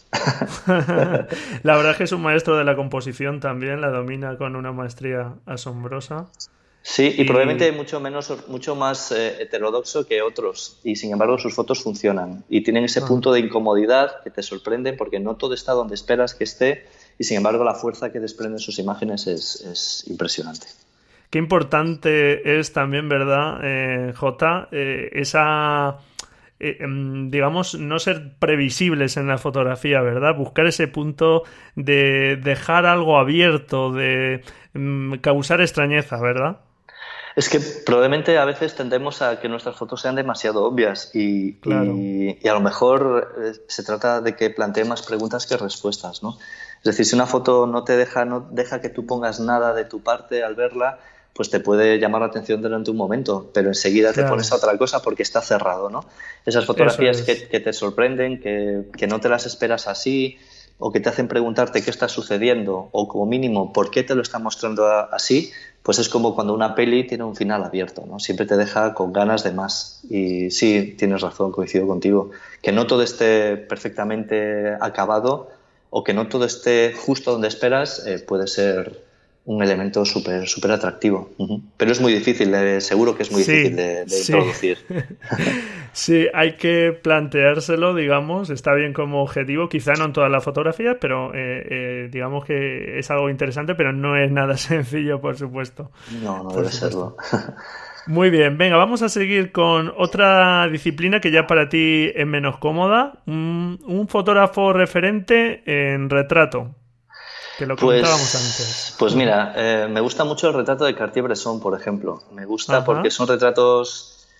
La verdad es que es un maestro de la composición también, la domina con una maestría asombrosa. Sí, y, y probablemente mucho menos, mucho más eh, heterodoxo que otros, y sin embargo sus fotos funcionan y tienen ese ah. punto de incomodidad que te sorprende porque no todo está donde esperas que esté, y sin embargo la fuerza que desprenden sus imágenes es, es impresionante. Qué importante es también, ¿verdad, eh, Jota? Eh, esa... Eh, digamos, no ser previsibles en la fotografía, ¿verdad? Buscar ese punto de dejar algo abierto, de um, causar extrañeza, ¿verdad? Es que probablemente a veces tendemos a que nuestras fotos sean demasiado obvias y, claro. y, y a lo mejor eh, se trata de que plantee más preguntas que respuestas, ¿no? Es decir, si una foto no te deja, no deja que tú pongas nada de tu parte al verla, pues te puede llamar la atención durante un momento, pero enseguida claro. te pones a otra cosa porque está cerrado, ¿no? Esas fotografías es. que, que te sorprenden, que, que no te las esperas así, o que te hacen preguntarte qué está sucediendo, o como mínimo, por qué te lo está mostrando así, pues es como cuando una peli tiene un final abierto, ¿no? Siempre te deja con ganas de más. Y sí, tienes razón, coincido contigo. Que no todo esté perfectamente acabado, o que no todo esté justo donde esperas, eh, puede ser un elemento súper súper atractivo. Uh-huh. Pero es muy difícil, eh, seguro que es muy sí, difícil de, de sí. introducir. Sí, hay que planteárselo, digamos, está bien como objetivo, quizá no en todas las fotografías, pero eh, eh, digamos que es algo interesante, pero no es nada sencillo, por supuesto. No, no debe serlo. Muy bien, venga, vamos a seguir con otra disciplina que ya para ti es menos cómoda, un, un fotógrafo referente en retrato. Que lo comentábamos pues, antes. Pues mira, eh, me gusta mucho el retrato de Cartier-Bresson, por ejemplo. Me gusta Ajá. porque son retratos...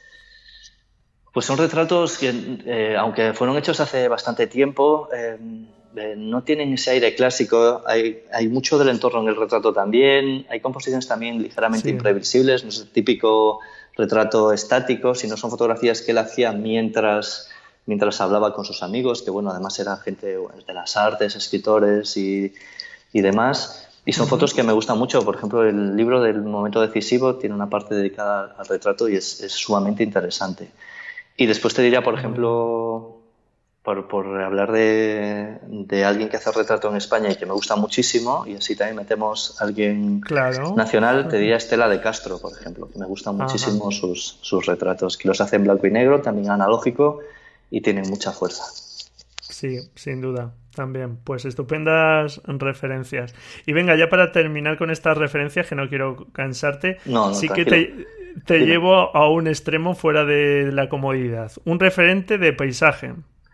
Pues son retratos que, eh, aunque fueron hechos hace bastante tiempo, eh, eh, no tienen ese aire clásico. Hay, hay mucho del entorno en el retrato también. Hay composiciones también ligeramente sí. imprevisibles. No es el típico retrato estático, sino son fotografías que él hacía mientras... mientras hablaba con sus amigos, que bueno, además era gente de las artes, escritores y, y demás. Y son uh-huh. fotos que me gustan mucho. Por ejemplo, el libro del momento decisivo tiene una parte dedicada al retrato y es, es sumamente interesante. Y después te diría, por ejemplo, por, por hablar de, de alguien que hace retrato en España y que me gusta muchísimo, y así también metemos a alguien claro. nacional, te diría Estela de Castro, por ejemplo, que me gustan muchísimo sus, sus retratos, que los hace en blanco y negro, también analógico, y tienen mucha fuerza. Sí, sin duda, también. Pues estupendas referencias. Y venga, ya para terminar con estas referencias, que no quiero cansarte, no, no, sí tranquilo. que te, te llevo a un extremo fuera de la comodidad. Un referente de paisaje.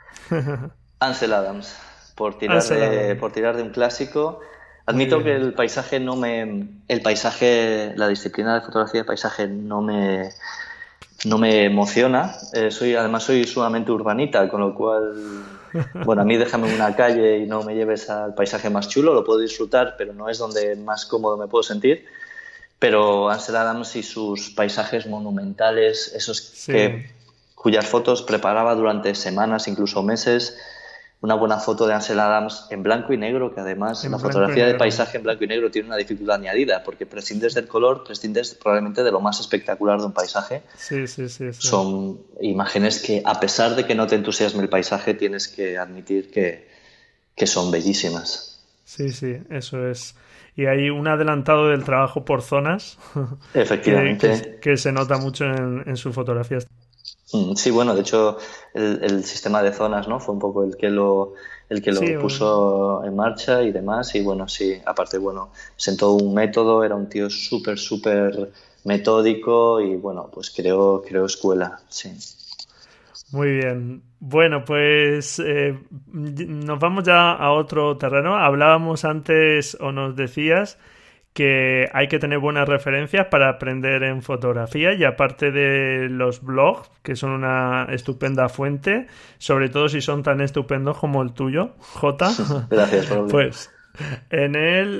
Ansel Adams, por tirar, Ansel de, Adams. por tirar de un clásico. Admito que el paisaje no me... El paisaje, la disciplina de fotografía de paisaje no me... no me emociona. Eh, soy, además soy sumamente urbanita, con lo cual, bueno, a mí déjame en una calle y no me lleves al paisaje más chulo, lo puedo disfrutar, pero no es donde más cómodo me puedo sentir. Pero Ansel Adams y sus paisajes monumentales, esos sí. que, cuyas fotos preparaba durante semanas, incluso meses, una buena foto de Ansel Adams en blanco y negro, que además en la fotografía de paisaje en blanco y negro tiene una dificultad añadida, porque prescindes del color, prescindes probablemente de lo más espectacular de un paisaje. Sí, sí, sí, sí. Son imágenes que, a pesar de que no te entusiasme el paisaje, tienes que admitir que, que son bellísimas. Sí, sí, eso es. Y hay un adelantado del trabajo por zonas. Efectivamente. Que, que, que se nota mucho en, en sus fotografías. Sí, bueno, de hecho el, el sistema de zonas, ¿no? Fue un poco el que lo, el que lo sí, puso bueno. en marcha y demás. Y bueno, sí, aparte, bueno, sentó un método, era un tío súper, súper metódico y bueno, pues creó, creó escuela, sí. Muy bien. Bueno, pues eh, nos vamos ya a otro terreno. Hablábamos antes, o nos decías, que hay que tener buenas referencias para aprender en fotografía, y aparte de los blogs, que son una estupenda fuente, sobre todo si son tan estupendos como el tuyo, Jota. Gracias, Pablo. Pues En él,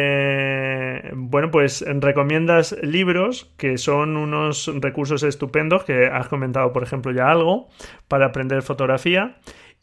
eh, bueno, pues recomiendas libros que son unos recursos estupendos que has comentado, por ejemplo, ya algo para aprender fotografía.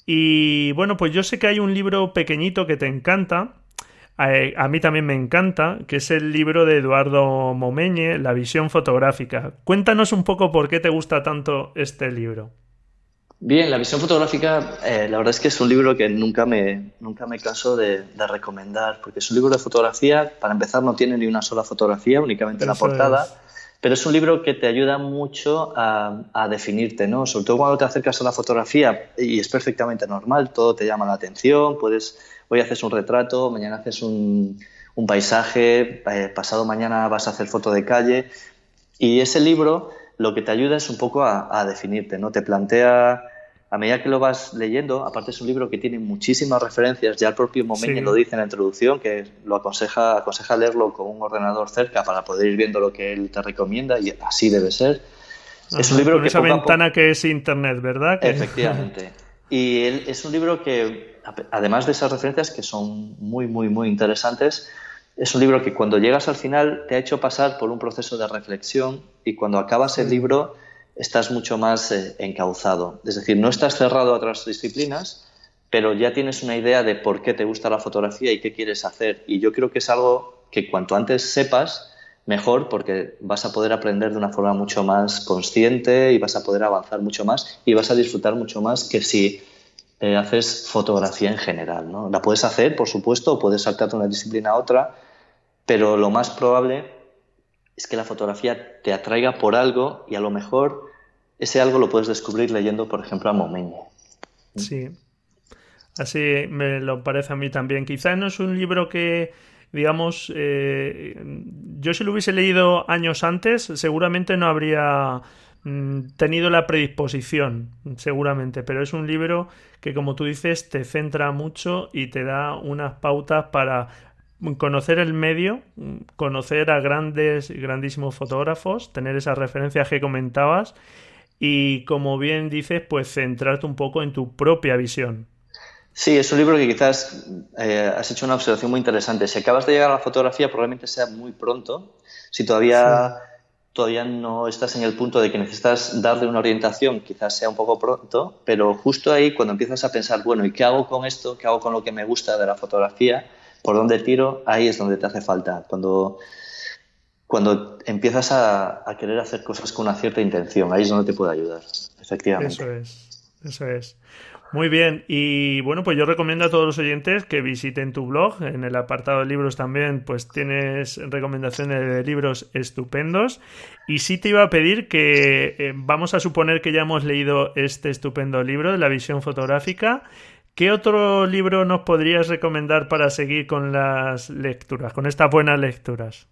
Y bueno, pues yo sé que hay un libro pequeñito que te encanta. A, a mí también me encanta, que es el libro de Eduardo Momeñe, La visión fotográfica. Cuéntanos un poco por qué te gusta tanto este libro. Bien, la visión fotográfica, eh, la verdad es que es un libro que nunca me, nunca me canso de, de recomendar, porque es un libro de fotografía. Para empezar, no tiene ni una sola fotografía, únicamente la Eso portada, es. pero es un libro que te ayuda mucho a, a definirte, ¿no? Sobre todo cuando te acercas a la fotografía, y es perfectamente normal, todo te llama la atención, puedes, hoy haces un retrato, mañana haces un, un paisaje, eh, pasado mañana vas a hacer foto de calle, y ese libro lo que te ayuda es un poco a, a definirte, ¿no? Te plantea, a medida que lo vas leyendo, aparte es un libro que tiene muchísimas referencias, ya el propio Momeñe Sí. lo dice en la introducción, que lo aconseja, aconseja leerlo con un ordenador cerca para poder ir viendo lo que él te recomienda, y así debe ser. Ajá, Es un libro con que esa poco a ventana poco... que es internet, ¿verdad? Que... Efectivamente. Y él, es un libro que, además de esas referencias que son muy, muy, muy interesantes, es un libro que cuando llegas al final te ha hecho pasar por un proceso de reflexión, y cuando acabas el Sí. libro estás mucho más eh, encauzado. Es decir, no estás cerrado a otras disciplinas, pero ya tienes una idea de por qué te gusta la fotografía y qué quieres hacer. Y yo creo que es algo que cuanto antes sepas, mejor, porque vas a poder aprender de una forma mucho más consciente y vas a poder avanzar mucho más y vas a disfrutar mucho más que si eh, haces fotografía en general, ¿no? La puedes hacer, por supuesto, o puedes saltarte de una disciplina a otra, pero lo más probable es que la fotografía te atraiga por algo, y a lo mejor ese algo lo puedes descubrir leyendo, por ejemplo, a Momeñe. Sí, así me lo parece a mí también. Quizá no es un libro que, digamos, eh, yo si lo hubiese leído años antes, seguramente no habría mm, tenido la predisposición, seguramente, pero es un libro que, como tú dices, te centra mucho y te da unas pautas para conocer el medio, conocer a grandes, grandísimos fotógrafos, tener esas referencias que comentabas y, como bien dices, pues centrarte un poco en tu propia visión. Sí, es un libro que quizás eh, has hecho una observación muy interesante. Si acabas de llegar a la fotografía, probablemente sea muy pronto. Si todavía, Sí, todavía no estás en el punto de que necesitas darle una orientación, quizás sea un poco pronto, pero justo ahí, cuando empiezas a pensar, bueno, ¿y qué hago con esto? ¿Qué hago con lo que me gusta de la fotografía? ¿Por dónde tiro? Ahí es donde te hace falta. Cuando, cuando empiezas a, a querer hacer cosas con una cierta intención, ahí es donde te puede ayudar, efectivamente. eso es, eso es. Muy bien, y bueno, pues yo recomiendo a todos los oyentes que visiten tu blog. En el apartado de libros también, pues tienes recomendaciones de libros estupendos. Y sí te iba a pedir que eh, vamos a suponer que ya hemos leído este estupendo libro de la visión fotográfica. ¿Qué otro libro nos podrías recomendar para seguir con las lecturas, con estas buenas lecturas?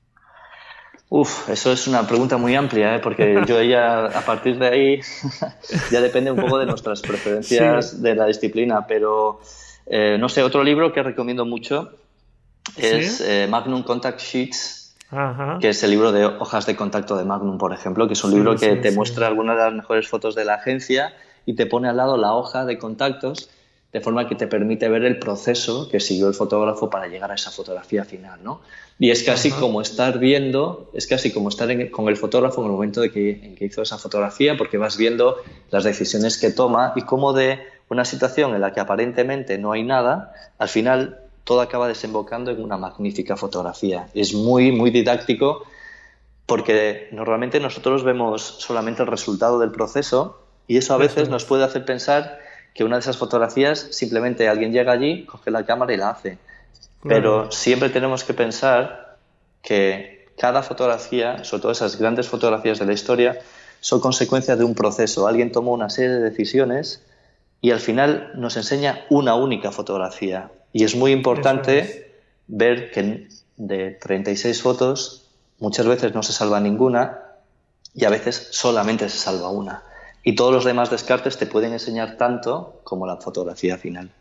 Uf, eso es una pregunta muy amplia, ¿eh? Porque yo ya, a partir de ahí, ya depende un poco de nuestras Sí, preferencias de la disciplina, pero eh, no sé, otro libro que recomiendo mucho sí, es eh, Magnum Contact Sheets, ajá, que es el libro de hojas de contacto de Magnum, por ejemplo, que es un libro sí, que sí, te sí. muestra algunas de las mejores fotos de la agencia y te pone al lado la hoja de contactos, de forma que te permite ver el proceso que siguió el fotógrafo para llegar a esa fotografía final, ¿no? Y es casi Ajá, como estar viendo, es casi como estar en, con el fotógrafo en el momento de que, en que hizo esa fotografía, porque vas viendo las decisiones que toma y cómo de una situación en la que aparentemente no hay nada, al final todo acaba desembocando en una magnífica fotografía. Es muy, muy didáctico, porque normalmente nosotros vemos solamente el resultado del proceso, y eso a eso veces nos es. puede hacer pensar que una de esas fotografías simplemente alguien llega allí, coge la cámara y la hace. Claro, Pero siempre tenemos que pensar que cada fotografía, sobre todo esas grandes fotografías de la historia, son consecuencia de un proceso. Alguien tomó una serie de decisiones y al final nos enseña una única fotografía. Y es muy eso es. importante ver que de treinta y seis fotos muchas veces no se salva ninguna, y a veces solamente se salva una. Y todos los demás descartes te pueden enseñar tanto como la fotografía final.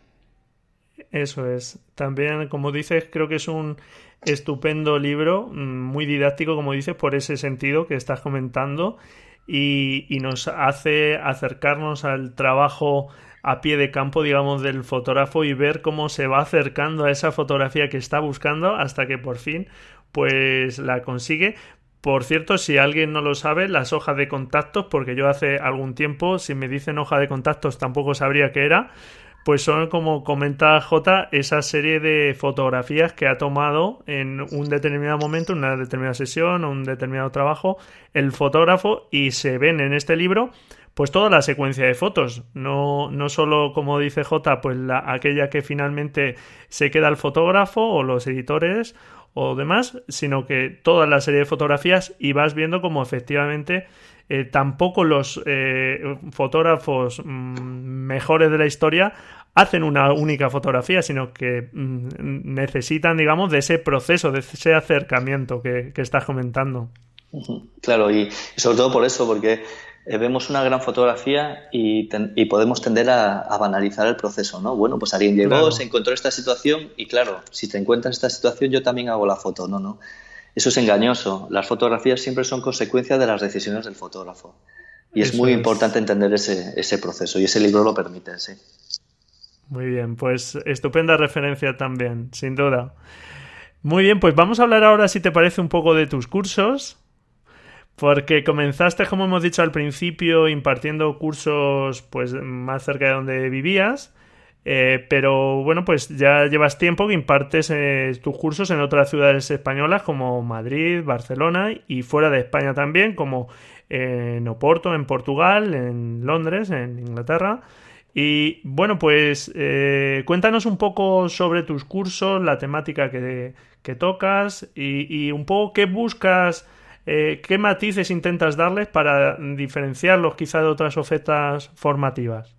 Eso es. También, como dices, creo que es un estupendo libro, muy didáctico, como dices, por ese sentido que estás comentando, y, y nos hace acercarnos al trabajo a pie de campo, digamos, del fotógrafo y ver cómo se va acercando a esa fotografía que está buscando hasta que por fin pues la consigue. Por cierto, si alguien no lo sabe, las hojas de contactos, porque yo hace algún tiempo, si me dicen hoja de contactos tampoco sabría qué era, pues son, como comenta Jota, esa serie de fotografías que ha tomado en un determinado momento, en una determinada sesión o un determinado trabajo, el fotógrafo, y se ven en este libro pues toda la secuencia de fotos, no, no solo, como dice Jota, pues la, aquella que finalmente se queda el fotógrafo o los editores o demás, sino que toda la serie de fotografías, y vas viendo como efectivamente eh, tampoco los eh, fotógrafos mmm, mejores de la historia hacen una única fotografía, sino que mmm, necesitan, digamos, de ese proceso, de ese acercamiento que, que estás comentando. Claro, y, y sobre todo por eso, porque eh, vemos una gran fotografía y, ten, y podemos tender a, a banalizar el proceso, ¿no? Bueno, pues alguien llegó, claro, se encontró esta situación y claro, si te encuentras esta situación yo también hago la foto. No, no, eso es engañoso. Las fotografías siempre son consecuencia de las decisiones del fotógrafo y es eso muy es. importante entender ese, ese proceso, y ese libro lo permite, sí. Muy bien, pues estupenda referencia también, sin duda. Muy bien, pues vamos a hablar ahora, si te parece, un poco de tus cursos. Porque comenzaste, como hemos dicho al principio, impartiendo cursos pues más cerca de donde vivías, eh, pero bueno, pues ya llevas tiempo que impartes eh, tus cursos en otras ciudades españolas como Madrid, Barcelona y fuera de España también, como en Oporto, en Portugal, en Londres, en Inglaterra. Y bueno, pues eh, cuéntanos un poco sobre tus cursos, la temática que, que tocas y, y un poco qué buscas. Eh, ¿Qué matices intentas darles para diferenciarlos quizá de otras ofertas formativas?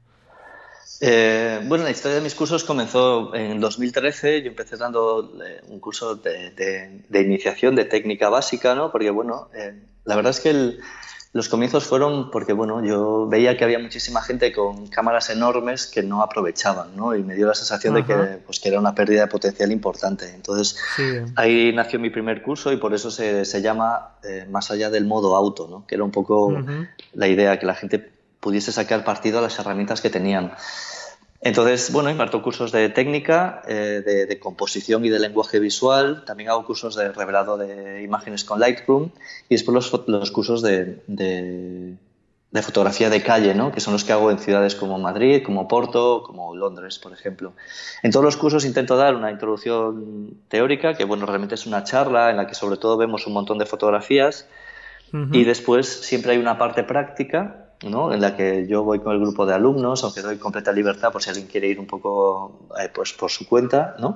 Eh, bueno, la historia de mis cursos comenzó en dos mil trece. Yo empecé dando eh, un curso de, de, de iniciación de técnica básica, ¿no? Porque, bueno, eh, la verdad es que el, los comienzos fueron porque, bueno, yo veía que había muchísima gente con cámaras enormes que no aprovechaban, ¿no? Y me dio la sensación Ajá. de que, pues, que era una pérdida de potencial importante. Entonces, sí. ahí nació mi primer curso y por eso se, se llama eh, Más allá del modo auto, ¿no? Que era un poco uh-huh. la idea, que la gente pudiese sacar partido a las herramientas que tenían. Entonces, bueno, imparto cursos de técnica, eh, de, de composición y de lenguaje visual. También hago cursos de revelado de imágenes con Lightroom y después los, los cursos de, de, de fotografía de calle, ¿no? Que son los que hago en ciudades como Madrid, como Porto, como Londres, por ejemplo. En todos los cursos intento dar una introducción teórica, que bueno, realmente es una charla en la que sobre todo vemos un montón de fotografías uh-huh. y después siempre hay una parte práctica, ¿no? En la que yo voy con el grupo de alumnos, aunque doy completa libertad por si alguien quiere ir un poco eh, pues por su cuenta, ¿no?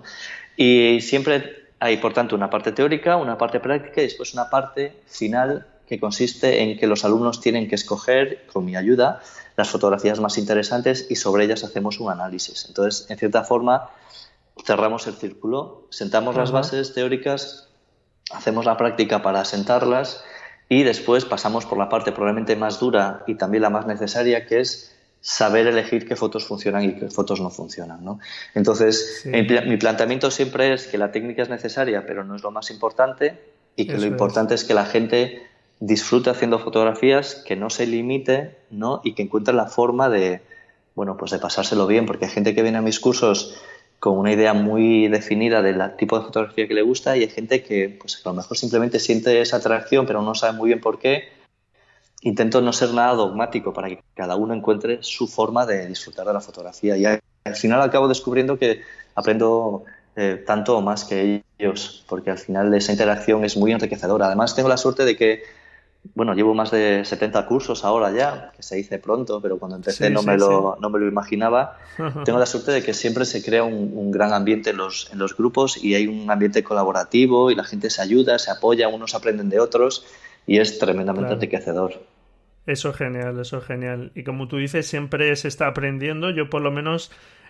Y siempre hay, por tanto, una parte teórica, una parte práctica y después una parte final que consiste en que los alumnos tienen que escoger, con mi ayuda, las fotografías más interesantes y sobre ellas hacemos un análisis. Entonces, en cierta forma, cerramos el círculo, sentamos uh-huh. las bases teóricas, hacemos la práctica para asentarlas y después pasamos por la parte probablemente más dura y también la más necesaria, que es saber elegir qué fotos funcionan y qué fotos no funcionan, ¿no? Entonces, sí. mi, mi planteamiento siempre es que la técnica es necesaria, pero no es lo más importante, y que Eso lo importante es. es que la gente disfrute haciendo fotografías, que no se limite, ¿no? Y que encuentre la forma de, bueno, pues de pasárselo bien, porque hay gente que viene a mis cursos con una idea muy definida del tipo de fotografía que le gusta y hay gente que pues a lo mejor simplemente siente esa atracción pero no sabe muy bien por qué. Intento no ser nada dogmático para que cada uno encuentre su forma de disfrutar de la fotografía y al final acabo descubriendo que aprendo eh, tanto o más que ellos, porque al final esa interacción es muy enriquecedora. Además tengo la suerte de que bueno, llevo más de setenta cursos ahora ya, que se dice pronto, pero cuando empecé sí, no, sí, me lo, sí. no me lo imaginaba. Tengo la suerte de que siempre se crea un, un gran ambiente en los, en los grupos y hay un ambiente colaborativo y la gente se ayuda, se apoya, unos aprenden de otros y es tremendamente claro. enriquecedor. Eso es genial, eso es genial. Y como tú dices, siempre se está aprendiendo. Yo por lo menos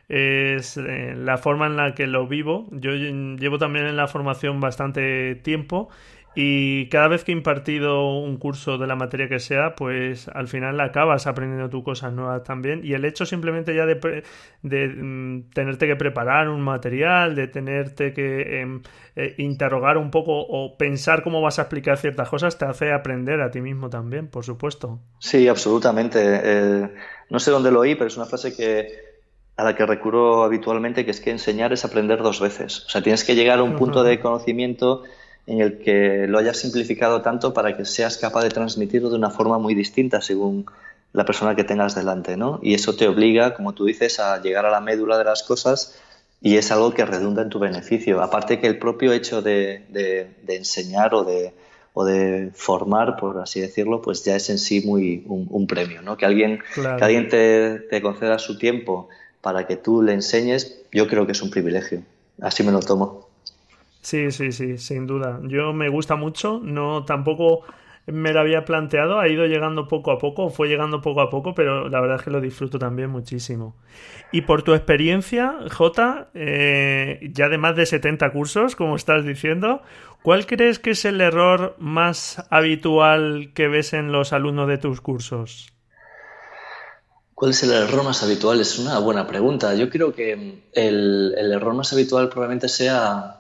es eh, la forma en la que lo vivo. Yo llevo también en la formación bastante tiempo Y cada vez que he impartido un curso de la materia que sea, pues al final acabas aprendiendo tú cosas nuevas también. Y el hecho simplemente ya de, pre- de mm, tenerte que preparar un material, de tenerte que em, eh, interrogar un poco o pensar cómo vas a explicar ciertas cosas, te hace aprender a ti mismo también, por supuesto. Sí, absolutamente. Eh, no sé dónde lo oí, pero es una frase que a la que recurro habitualmente, que es que enseñar es aprender dos veces. O sea, tienes que llegar a un punto de conocimiento en el que lo hayas simplificado tanto para que seas capaz de transmitirlo de una forma muy distinta según la persona que tengas delante, ¿no? Y eso te obliga, como tú dices, a llegar a la médula de las cosas y es algo que redunda en tu beneficio. Aparte que el propio hecho de, de, de enseñar o de, o de formar, por así decirlo, pues ya es en sí muy un, un premio, ¿no? Que alguien, que Claro. alguien te, te conceda su tiempo para que tú le enseñes, yo creo que es un privilegio. Así me lo tomo. Sí, sí, sí, sin duda. Yo me gusta mucho, no tampoco me lo había planteado, ha ido llegando poco a poco, fue llegando poco a poco, pero la verdad es que lo disfruto también muchísimo. Y por tu experiencia, Jota, eh, ya de más de setenta cursos, como estás diciendo, ¿cuál crees que es el error más habitual que ves en los alumnos de tus cursos? ¿Cuál es el error más habitual? Es una buena pregunta. Yo creo que el, el error más habitual probablemente sea,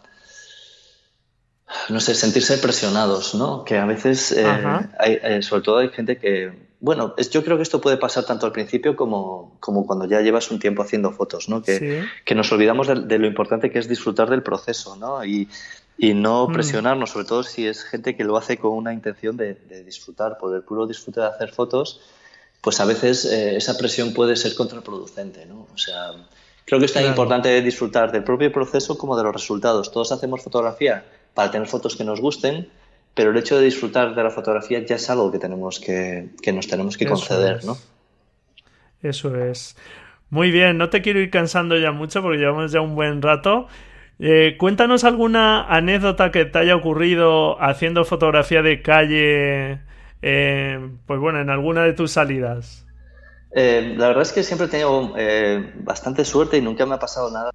no sé, sentirse presionados, ¿no? Que a veces, eh, Ajá, hay, eh, sobre todo hay gente que, bueno, es, yo creo que esto puede pasar tanto al principio como, como cuando ya llevas un tiempo haciendo fotos, ¿no? Que, sí. que nos olvidamos de, de lo importante que es disfrutar del proceso, ¿no? Y, y no Mm, presionarnos, sobre todo si es gente que lo hace con una intención de, de disfrutar, por el puro disfrute de hacer fotos, pues a veces eh, esa presión puede ser contraproducente, ¿no? O sea, creo que es tan claro, importante disfrutar del propio proceso como de los resultados. Todos hacemos fotografía para tener fotos que nos gusten, pero el hecho de disfrutar de la fotografía ya es algo que tenemos que, que nos tenemos que eso conceder, ¿no? es. Eso es. Muy bien, no te quiero ir cansando ya mucho porque llevamos ya un buen rato. Eh, cuéntanos alguna anécdota que te haya ocurrido haciendo fotografía de calle, eh, pues bueno, en alguna de tus salidas. Eh, la verdad es que siempre he tenido eh, bastante suerte y nunca me ha pasado nada.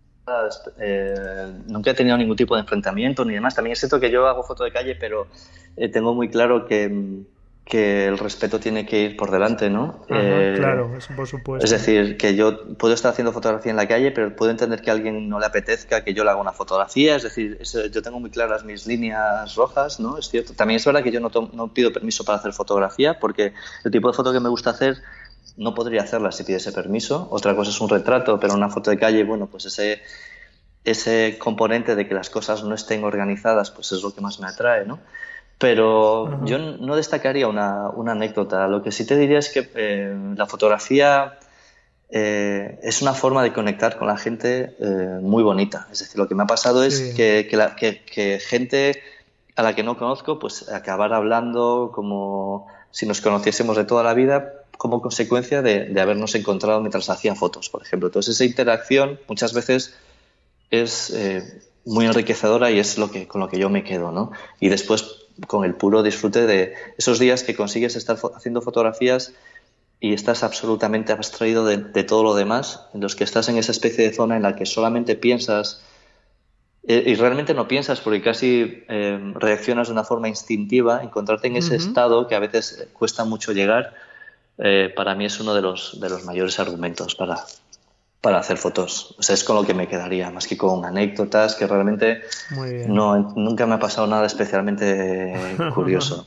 Eh, nunca he tenido ningún tipo de enfrentamiento ni demás. También es cierto que yo hago foto de calle, pero eh, tengo muy claro que, que el respeto tiene que ir por delante, ¿no? Ajá, Eh, claro, eso por es supuesto. decir, que yo puedo estar haciendo fotografía en la calle, pero puedo entender que a alguien no le apetezca que yo le haga una fotografía. Es decir, eso- yo tengo muy claras mis líneas rojas, ¿no? Es cierto. También es verdad que yo no, to- no pido permiso para hacer fotografía, porque el tipo de foto que me gusta hacer no podría hacerla si pidiese permiso. Otra cosa es un retrato, pero una foto de calle, bueno, pues ese, ese componente de que las cosas no estén organizadas, pues es lo que más me atrae, ¿no? Pero yo Ajá, no destacaría una, una anécdota. Lo que sí te diría es que eh, la fotografía eh, es una forma de conectar con la gente eh, muy bonita. Es decir, lo que me ha pasado es sí, que, que, la- que- que gente a la que no conozco, pues acabar hablando como si nos conociésemos de toda la vida como consecuencia de, de habernos encontrado mientras hacían fotos, por ejemplo. Entonces esa interacción muchas veces es eh, muy enriquecedora y es lo que, con lo que yo me quedo, ¿no? Y después con el puro disfrute de esos días que consigues estar fo- haciendo fotografías y estás absolutamente abstraído de, de todo lo demás, en los que estás en esa especie de zona en la que solamente piensas eh, y realmente no piensas porque casi eh, reaccionas de una forma instintiva, encontrarte en ese ujú, estado que a veces eh, cuesta mucho llegar, eh, para mí es uno de los, de los mayores argumentos para, para hacer fotos. O sea, es con lo que me quedaría, más que con anécdotas, que realmente muy bien. no, nunca me ha pasado nada especialmente curioso.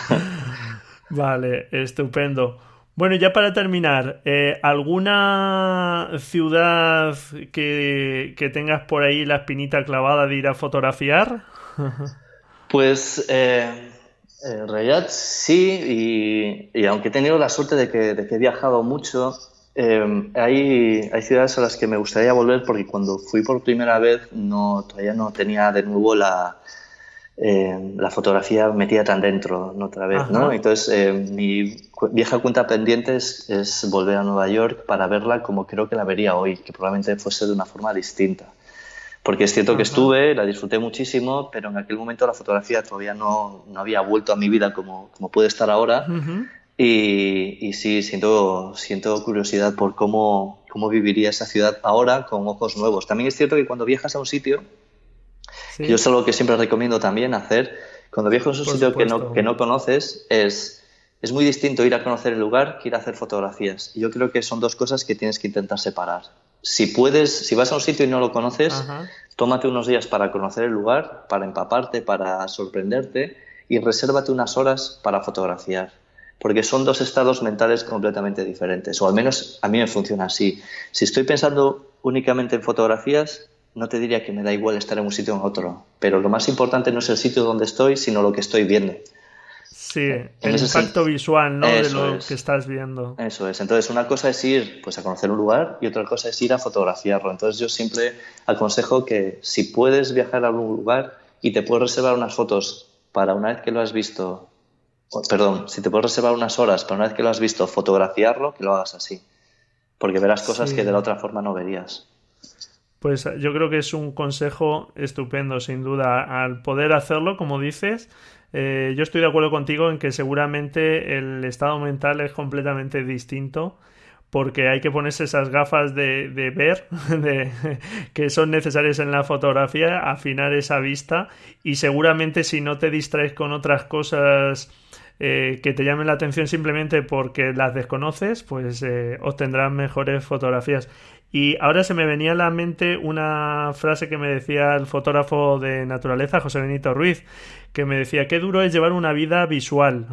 Vale, estupendo. Bueno, ya para terminar, eh, ¿alguna ciudad que, que tengas por ahí la espinita clavada de ir a fotografiar? Pues eh, en realidad sí, y, y aunque he tenido la suerte de que, de que he viajado mucho, eh, hay, hay ciudades a las que me gustaría volver porque cuando fui por primera vez no, todavía no tenía de nuevo la, eh, la fotografía metida tan dentro, ¿no? Otra vez, ¿no? Ajá, Entonces, eh, mi cu- vieja cuenta pendiente es, es volver a Nueva York para verla como creo que la vería hoy, que probablemente fuese de una forma distinta. Porque es cierto que ajá. estuve, la disfruté muchísimo, pero en aquel momento la fotografía todavía no, no había vuelto a mi vida como, como puede estar ahora. Ujú, Y, y sí, siento, siento curiosidad por cómo, cómo viviría esa ciudad ahora con ojos nuevos. También es cierto que cuando viajas a un sitio, que yo sí, es algo que siempre recomiendo también hacer, Cuando viajas a un Por sitio que supuesto. no, que no conoces, es, es muy distinto ir a conocer el lugar que ir a hacer fotografías. Y yo creo que son dos cosas que tienes que intentar separar. Si puedes, si vas a un sitio y no lo conoces, Ajá. tómate unos días para conocer el lugar, para empaparte, para sorprenderte y resérvate unas horas para fotografiar. Porque son dos estados mentales completamente diferentes, o al menos a mí me funciona así. Si estoy pensando únicamente en fotografías, no te diría que me da igual estar en un sitio o en otro, pero lo más importante no es el sitio donde estoy, sino lo que estoy viendo. Sí, En el ese impacto sen- visual, ¿no? De Eso lo que es. estás viendo. Eso es. Entonces, una cosa es ir pues, a conocer un lugar y otra cosa es ir a fotografiarlo. Entonces, yo siempre aconsejo que si puedes viajar a algún lugar y te puedes reservar unas fotos para una vez que lo has visto, o, perdón, si te puedes reservar unas horas para una vez que lo has visto, fotografiarlo, que lo hagas así. Porque verás cosas que de la Sí. otra forma no verías. Pues yo creo que es un consejo estupendo, sin duda. Al poder hacerlo, como dices, eh, yo estoy de acuerdo contigo en que seguramente el estado mental es completamente distinto porque hay que ponerse esas gafas de, de ver de, que son necesarias en la fotografía, afinar esa vista y seguramente si no te distraes con otras cosas eh, que te llamen la atención simplemente porque las desconoces, pues eh, obtendrás mejores fotografías. Y ahora se me venía a la mente una frase que me decía el fotógrafo de naturaleza, José Benito Ruiz, que me decía, qué duro es llevar una vida visual.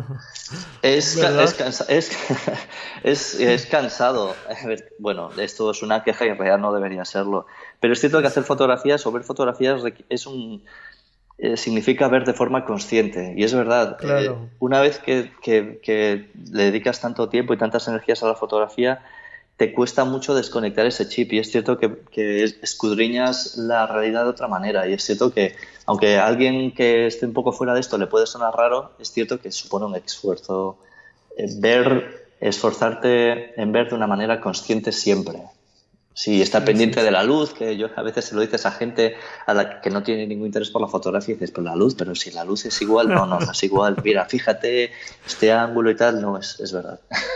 Es, ca- es, ¿Verdad? cansa- es, es, es cansado. A ver, bueno, esto es una queja y en realidad no debería serlo. Pero es cierto que hacer fotografías o ver fotografías requ- es un, eh, significa ver de forma consciente. Y es verdad, eh, Claro. una vez que, que- que le dedicas tanto tiempo y tantas energías a la fotografía, te cuesta mucho desconectar ese chip. Y es cierto que, que es- escudriñas la realidad de otra manera. Y es cierto que, aunque a alguien que esté un poco fuera de esto le puede sonar raro, es cierto que supone un esfuerzo. Eh, ver, esforzarte en ver de una manera consciente siempre. Sí, estar Sí, sí, pendiente de sí. la luz, que yo a veces se lo dices a gente a la que no tiene ningún interés por la fotografía y dices, pero la luz, pero si la luz es igual, no, no, no es igual. Mira, fíjate, este ángulo y tal, no, es, es verdad.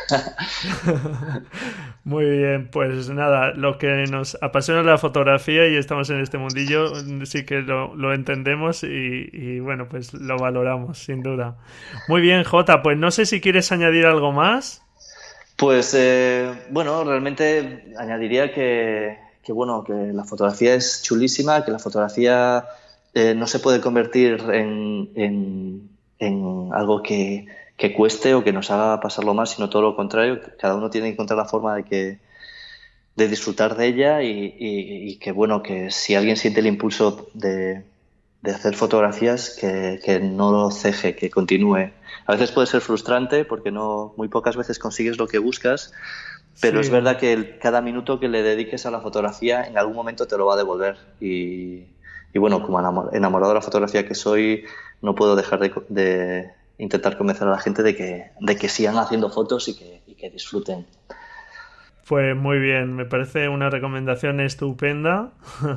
Muy bien, pues nada, lo que nos apasiona la fotografía y estamos en este mundillo, sí que lo, lo entendemos y, y, bueno, pues lo valoramos, sin duda. Muy bien, Jota, pues no sé si quieres añadir algo más. Pues eh, bueno, realmente añadiría que, que, bueno, que la fotografía es chulísima, que la fotografía eh, no se puede convertir en, en, en algo que, que cueste o que nos haga pasarlo mal, sino todo lo contrario. Cada uno tiene que encontrar la forma de que de disfrutar de ella y, y- y que bueno, que si alguien siente el impulso de, de hacer fotografías, que, que no lo ceje, que continúe. A veces puede ser frustrante porque no, muy pocas veces consigues lo que buscas, pero es Sí, verdad que el- cada minuto que le dediques a la fotografía en algún momento te lo va a devolver. Y, y bueno, como enamor- enamorado de la fotografía que soy, no puedo dejar de, co- de intentar convencer a la gente de que, de que sigan haciendo fotos y que, y que disfruten. pues muy bien, me parece una recomendación estupenda.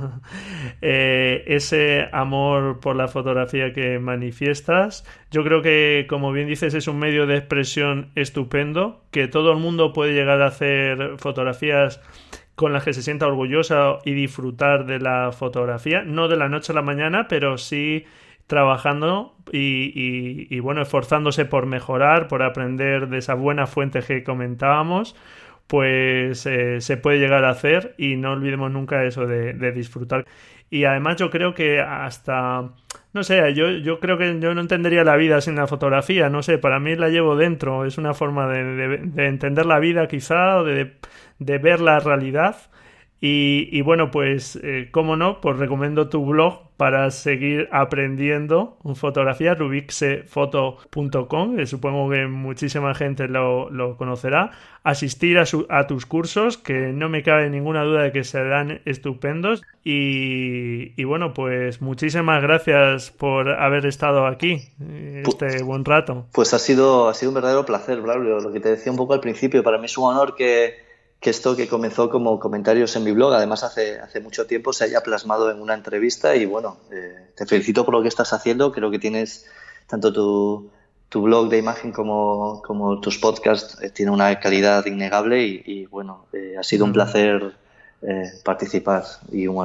Eh, ese amor por la fotografía que manifiestas, yo creo que, como bien dices, es un medio de expresión estupendo, que todo el mundo puede llegar a hacer fotografías con las que se sienta orgullosa y disfrutar de la fotografía, no de la noche a la mañana, pero sí trabajando y, y, y bueno, esforzándose por mejorar, por aprender de esas buenas fuentes que comentábamos, pues eh, se puede llegar a hacer y no olvidemos nunca eso de, de disfrutar. Y además yo creo que hasta, no sé, yo, yo creo que yo no entendería la vida sin la fotografía, no sé, para mí la llevo dentro, es una forma de, de, de entender la vida quizá, o de, de ver la realidad. Y, y bueno, pues, eh, cómo no, pues recomiendo tu blog para seguir aprendiendo en fotografía, rubixefoto punto com, que supongo que muchísima gente lo, lo conocerá. Asistir a, su, a tus cursos, que no me cabe ninguna duda de que serán estupendos. Y, y bueno, pues muchísimas gracias por haber estado aquí este buen rato. Pues ha sido, ha sido un verdadero placer, Braulio. Lo que te decía un poco al principio, para mí es un honor que, que esto que comenzó como comentarios en mi blog, además hace, hace mucho tiempo, se haya plasmado en una entrevista y bueno, eh, te felicito por lo que estás haciendo. Creo que tienes tanto tu, tu blog de imagen como, como tus podcasts, eh, tiene una calidad innegable y, y bueno, eh, ha sido un No. placer eh, participar y un honor.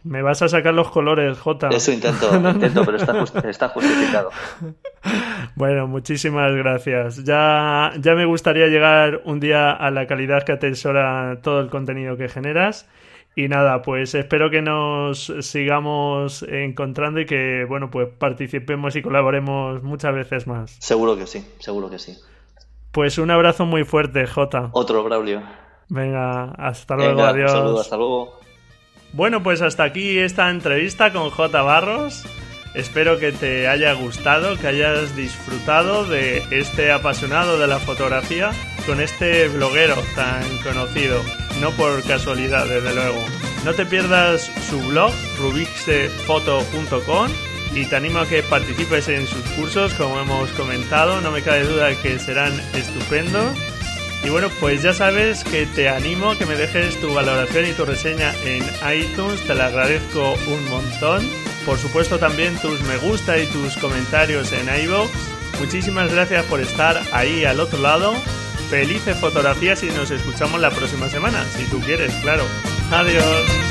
Me vas a sacar los colores, Jota. Eso intento, no, intento, no. pero está, just, está justificado. Bueno, muchísimas gracias. Ya, ya me gustaría llegar un día a la calidad que atesora todo el contenido que generas. Y nada, pues espero que nos sigamos encontrando y que, bueno, pues participemos y colaboremos muchas veces más. Seguro que sí, seguro que sí. Pues un abrazo muy fuerte, Jota. Otro, Braulio. Venga, hasta luego, Venga, adiós. Un saludo, hasta luego. Bueno, pues hasta aquí esta entrevista con Jota Barros. Espero que te haya gustado, que hayas disfrutado de este apasionado de la fotografía con este bloguero tan conocido, no por casualidad, desde luego. No te pierdas su blog, rubixefoto punto com, y te animo a que participes en sus cursos, como hemos comentado. No me cabe duda que serán estupendos. Y bueno, pues ya sabes que te animo a que me dejes tu valoración y tu reseña en iTunes, te la agradezco un montón. Por supuesto también tus me gusta y tus comentarios en iVoox. Muchísimas gracias por estar ahí al otro lado. Felices fotografías y nos escuchamos la próxima semana, si tú quieres, claro. Adiós.